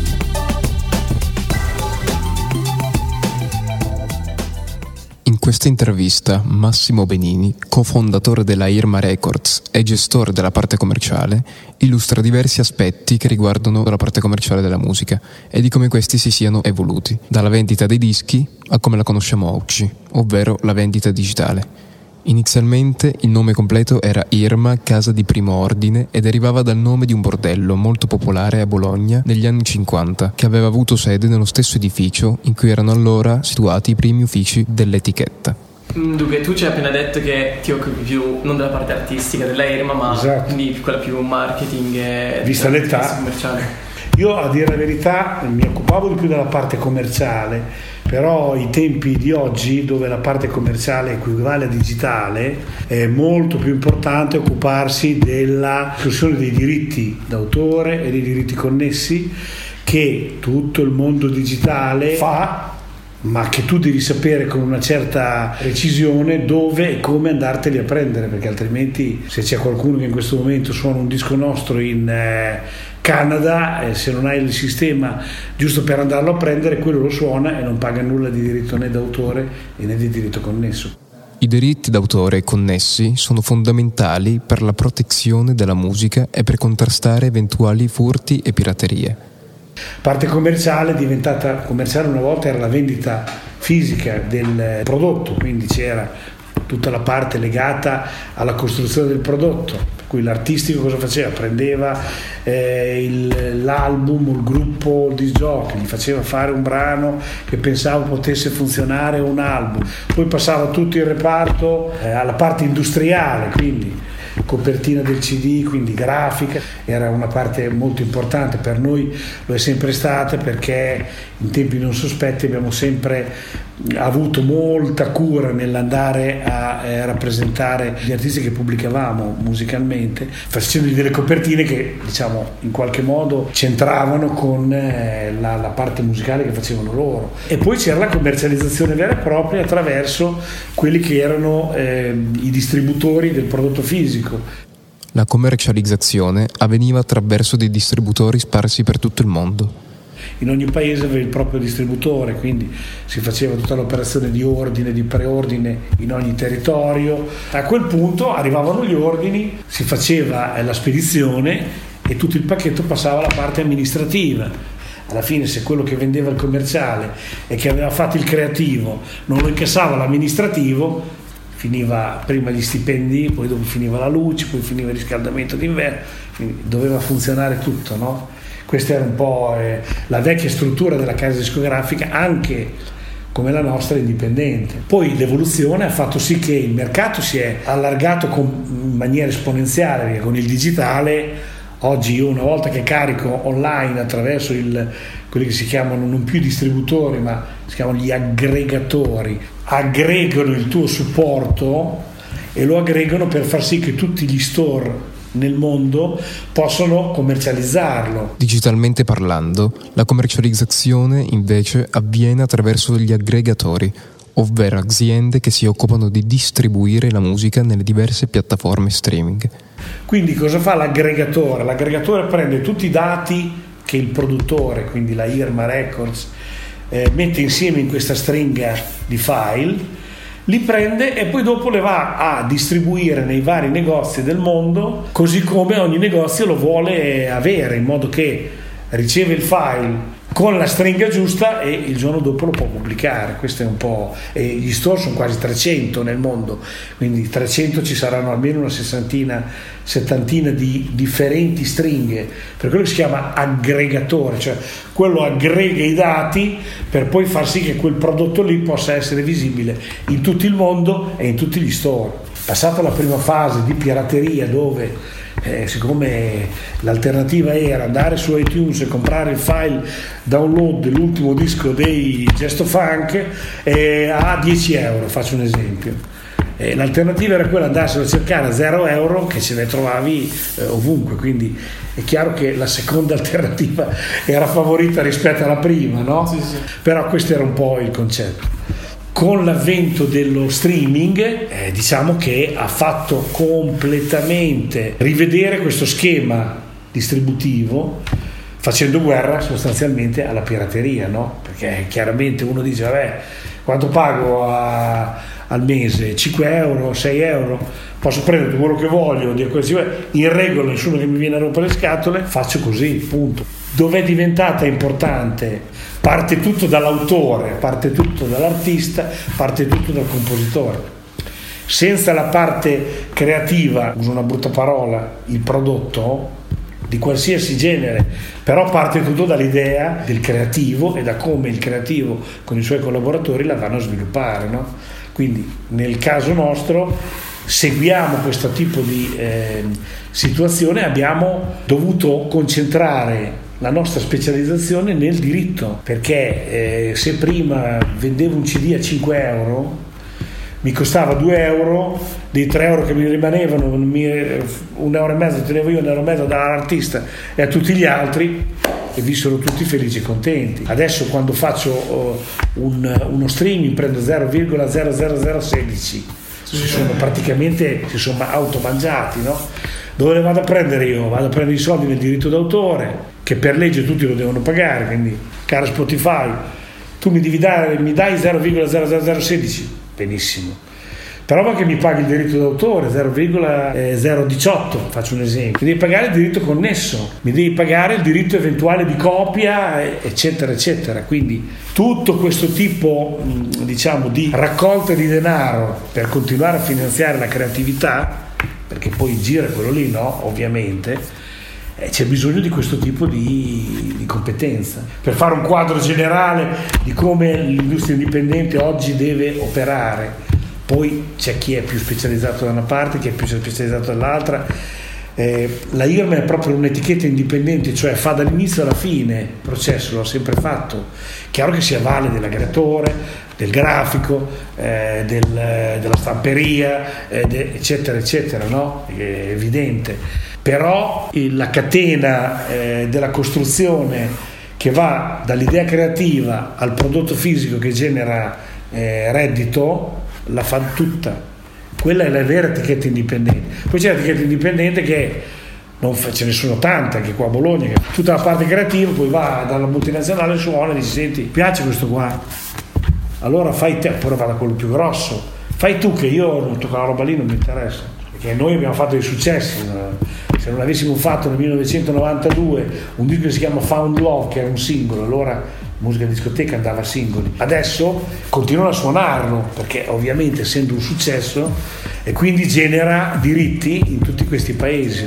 In questa intervista Massimo Benini, cofondatore della Irma Records e gestore della parte commerciale, illustra diversi aspetti che riguardano la parte commerciale della musica e di come questi si siano evoluti, dalla vendita dei dischi a come la conosciamo oggi, ovvero la vendita digitale. Inizialmente il nome completo era Irma Casa di Primo Ordine e derivava dal nome di un bordello molto popolare a Bologna negli anni 50, che aveva avuto sede nello stesso edificio in cui erano allora situati i primi uffici dell'etichetta. Dunque, tu ci hai appena detto che ti occupi più non della parte artistica della Irma, ma esatto, quindi quella più marketing e vista l'età commerciale. Io, a dire la verità, mi occupavo di più della parte commerciale, però i tempi di oggi, dove la parte commerciale equivale a digitale, è molto più importante occuparsi della questione dei diritti d'autore e dei diritti connessi che tutto il mondo digitale fa, ma che tu devi sapere con una certa precisione dove e come andarteli a prendere, perché altrimenti, se c'è qualcuno che in questo momento suona un disco nostro in Canada, se non hai il sistema giusto per andarlo a prendere, quello lo suona e non paga nulla di diritto né d'autore né di diritto connesso. I diritti d'autore connessi sono fondamentali per la protezione della musica e per contrastare eventuali furti e piraterie. Parte commerciale, diventata commerciale una volta, era la vendita fisica del prodotto, quindi c'era tutta la parte legata alla costruzione del prodotto, per cui l'artistico cosa faceva? Prendeva l'album o il gruppo di disc jockey, gli faceva fare un brano che pensava potesse funzionare un album, poi passava tutto il reparto alla parte industriale, quindi copertina del CD, quindi grafica, era una parte molto importante. Per noi lo è sempre stata, perché in tempi non sospetti abbiamo sempre avuto molta cura nell'andare a rappresentare gli artisti che pubblicavamo musicalmente, facendo delle copertine che, diciamo, in qualche modo c'entravano con la parte musicale che facevano loro. E poi c'era la commercializzazione vera e propria attraverso quelli che erano i distributori del prodotto fisico. La commercializzazione avveniva attraverso dei distributori sparsi per tutto il mondo. In ogni paese aveva il proprio distributore, quindi si faceva tutta l'operazione di ordine, di preordine in ogni territorio. A quel punto arrivavano gli ordini, si faceva la spedizione e tutto il pacchetto passava alla parte amministrativa. Alla fine, se quello che vendeva il commerciale e che aveva fatto il creativo non lo incassava l'amministrativo, finiva prima gli stipendi, poi dopo finiva la luce, poi finiva il riscaldamento d'inverno, quindi doveva funzionare tutto, no? Questa era un po' la vecchia struttura della casa discografica, anche come la nostra indipendente. Poi l'evoluzione ha fatto sì che il mercato si è allargato in maniera esponenziale, perché con il digitale oggi io, una volta che carico online attraverso quelli che si chiamano non più distributori ma si chiamano gli aggregatori, aggregano il tuo supporto e lo aggregano per far sì che tutti gli store nel mondo possono commercializzarlo. Digitalmente parlando, la commercializzazione invece avviene attraverso gli aggregatori, ovvero aziende che si occupano di distribuire la musica nelle diverse piattaforme streaming. Quindi cosa fa l'aggregatore? L'aggregatore prende tutti i dati che il produttore, quindi la Irma Records, mette insieme in questa stringa di file, li prende e poi dopo le va a distribuire nei vari negozi del mondo, così come ogni negozio lo vuole avere, in modo che riceve il file con la stringa giusta e il giorno dopo lo può pubblicare. Questo è un po', e gli store sono quasi 300 nel mondo, quindi 300 ci saranno almeno una settantina di differenti stringhe, per quello che si chiama aggregatore, cioè quello aggrega i dati per poi far sì che quel prodotto lì possa essere visibile in tutto il mondo e in tutti gli store. Passata la prima fase di pirateria, dove siccome l'alternativa era andare su iTunes e comprare il file download dell'ultimo disco dei Gesto Funk a 10 euro, faccio un esempio, l'alternativa era quella, andarselo a cercare a 0 euro, che ce ne trovavi ovunque, quindi è chiaro che la seconda alternativa era favorita rispetto alla prima, no? Sì. Però questo era un po' il concetto. Con l'avvento dello streaming, diciamo che ha fatto completamente rivedere questo schema distributivo, facendo guerra sostanzialmente alla pirateria, no? Perché chiaramente uno dice, vabbè, quanto pago al mese? 5 euro, 6 euro, posso prendere quello che voglio, in regola, nessuno che mi viene a rompere le scatole, faccio così, punto. Dove è diventata importante, parte tutto dall'autore, parte tutto dall'artista, parte tutto dal compositore. Senza la parte creativa, uso una brutta parola, il prodotto di qualsiasi genere, però parte tutto dall'idea del creativo e da come il creativo con i suoi collaboratori la vanno a sviluppare, no? Quindi nel caso nostro seguiamo questo tipo di situazione, abbiamo dovuto concentrare la nostra specializzazione nel diritto, perché se prima vendevo un CD a 5 euro mi costava 2 euro, dei 3 euro che mi rimanevano, 1,5 euro tenevo io, 1,5 euro dall'artista e a tutti gli altri, e vissero tutti felici e contenti. Adesso quando faccio uno streaming prendo 0,00016, si sono automangiati, no? Dove le vado a prendere io? Vado a prendere i soldi nel diritto d'autore, che per legge tutti lo devono pagare, quindi caro Spotify, tu mi dai 0,00016, benissimo, però che mi paghi il diritto d'autore 0,018, faccio un esempio, mi devi pagare il diritto connesso, mi devi pagare il diritto eventuale di copia, eccetera eccetera. Quindi tutto questo tipo di raccolta di denaro per continuare a finanziare la creatività, perché poi gira quello lì, no? Ovviamente c'è bisogno di questo tipo di competenza per fare un quadro generale di come l'industria indipendente oggi deve operare. Poi c'è chi è più specializzato da una parte, chi è più specializzato dall'altra. La IRMA è proprio un'etichetta indipendente, cioè fa dall'inizio alla fine il processo, l'ho sempre fatto. Chiaro che si avvale dell'aggregatore, del grafico, della stamperia, eccetera eccetera, no? È evidente. Però la catena della costruzione che va dall'idea creativa al prodotto fisico che genera reddito la fa tutta. Quella è la vera etichetta indipendente. Poi c'è l'etichetta indipendente che ce ne sono tante anche qua a Bologna, che tutta la parte creativa, poi va dalla multinazionale, suona e dici: senti, piace questo qua, allora fai te, poi va da quello più grosso, fai tu, che io non tocco la roba lì, non mi interessa, perché noi abbiamo fatto dei successi. Se non avessimo fatto nel 1992 un disco che si chiama Found Love, che era un singolo, allora musica discoteca andava a singoli, adesso continuano a suonarlo perché ovviamente essendo un successo, e quindi genera diritti in tutti questi paesi.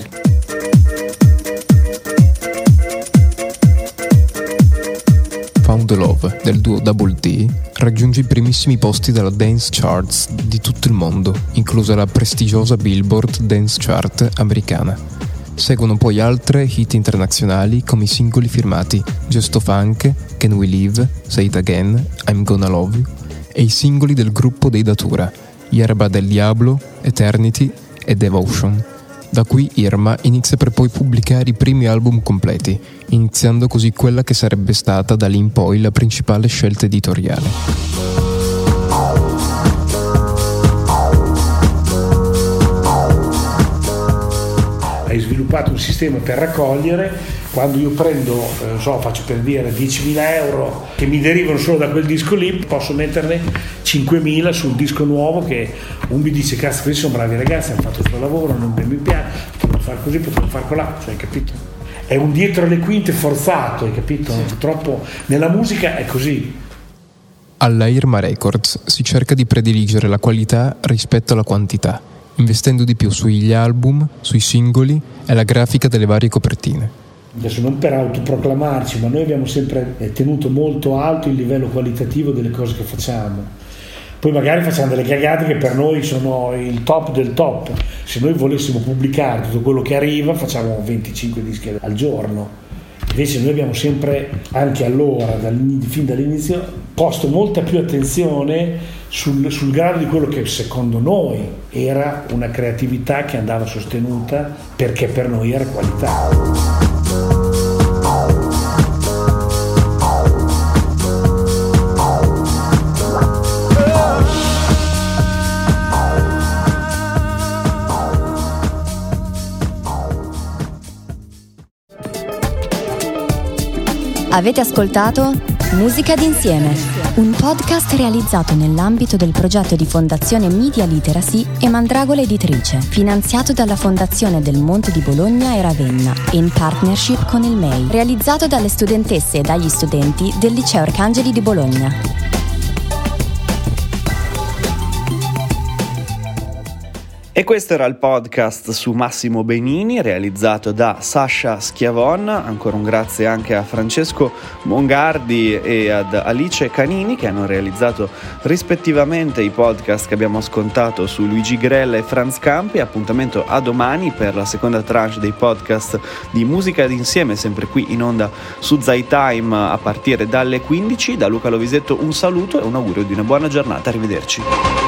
Found Love del duo Double D raggiunge i primissimi posti della dance charts di tutto il mondo, inclusa la prestigiosa Billboard Dance Chart americana. Seguono poi altre hit internazionali come i singoli firmati Just a Funk, Can We Live, Say It Again, I'm Gonna Love You, e i singoli del gruppo dei Datura, Yerba del Diablo, Eternity e Devotion. Da qui Irma inizia per poi pubblicare i primi album completi, iniziando così quella che sarebbe stata da lì in poi la principale scelta editoriale. Hai sviluppato un sistema per raccogliere, quando io prendo, faccio per dire 10.000 euro che mi derivano solo da quel disco lì, posso metterne 5.000 sul disco nuovo, che un mi dice: cazzo, questi sono bravi ragazzi, hanno fatto il suo lavoro, non mi piace, potremmo fare così, potremmo fare colà, cioè, hai capito? È un dietro le quinte forzato, hai capito? Sì. Purtroppo nella musica è così. Alla Irma Records si cerca di prediligere la qualità rispetto alla quantità, investendo di più sugli album, sui singoli e la grafica delle varie copertine. Adesso non per autoproclamarci, ma noi abbiamo sempre tenuto molto alto il livello qualitativo delle cose che facciamo. Poi magari facciamo delle cagate che per noi sono il top del top. Se noi volessimo pubblicare tutto quello che arriva, facciamo 25 dischi al giorno. Invece noi abbiamo sempre, anche allora, fin dall'inizio, posto molta più attenzione sul grado di quello che secondo noi era una creatività che andava sostenuta, perché per noi era qualità. Avete ascoltato Musica d'Insieme, un podcast realizzato nell'ambito del progetto di Fondazione Media Literacy e Mandragola Editrice, finanziato dalla Fondazione del Monte di Bologna e Ravenna e in partnership con il MEI, realizzato dalle studentesse e dagli studenti del Liceo Arcangeli di Bologna. E questo era il podcast su Massimo Benini, realizzato da Sasha Schiavon. Ancora un grazie anche a Francesco Mongardi e ad Alice Canini, che hanno realizzato rispettivamente i podcast che abbiamo ascoltato su Luigi Grella e Franz Campi. Appuntamento a domani per la seconda tranche dei podcast di Musica d'Insieme, sempre qui in onda su Zai Time a partire dalle 15. Da Luca Lovisetto un saluto e un augurio di una buona giornata. Arrivederci.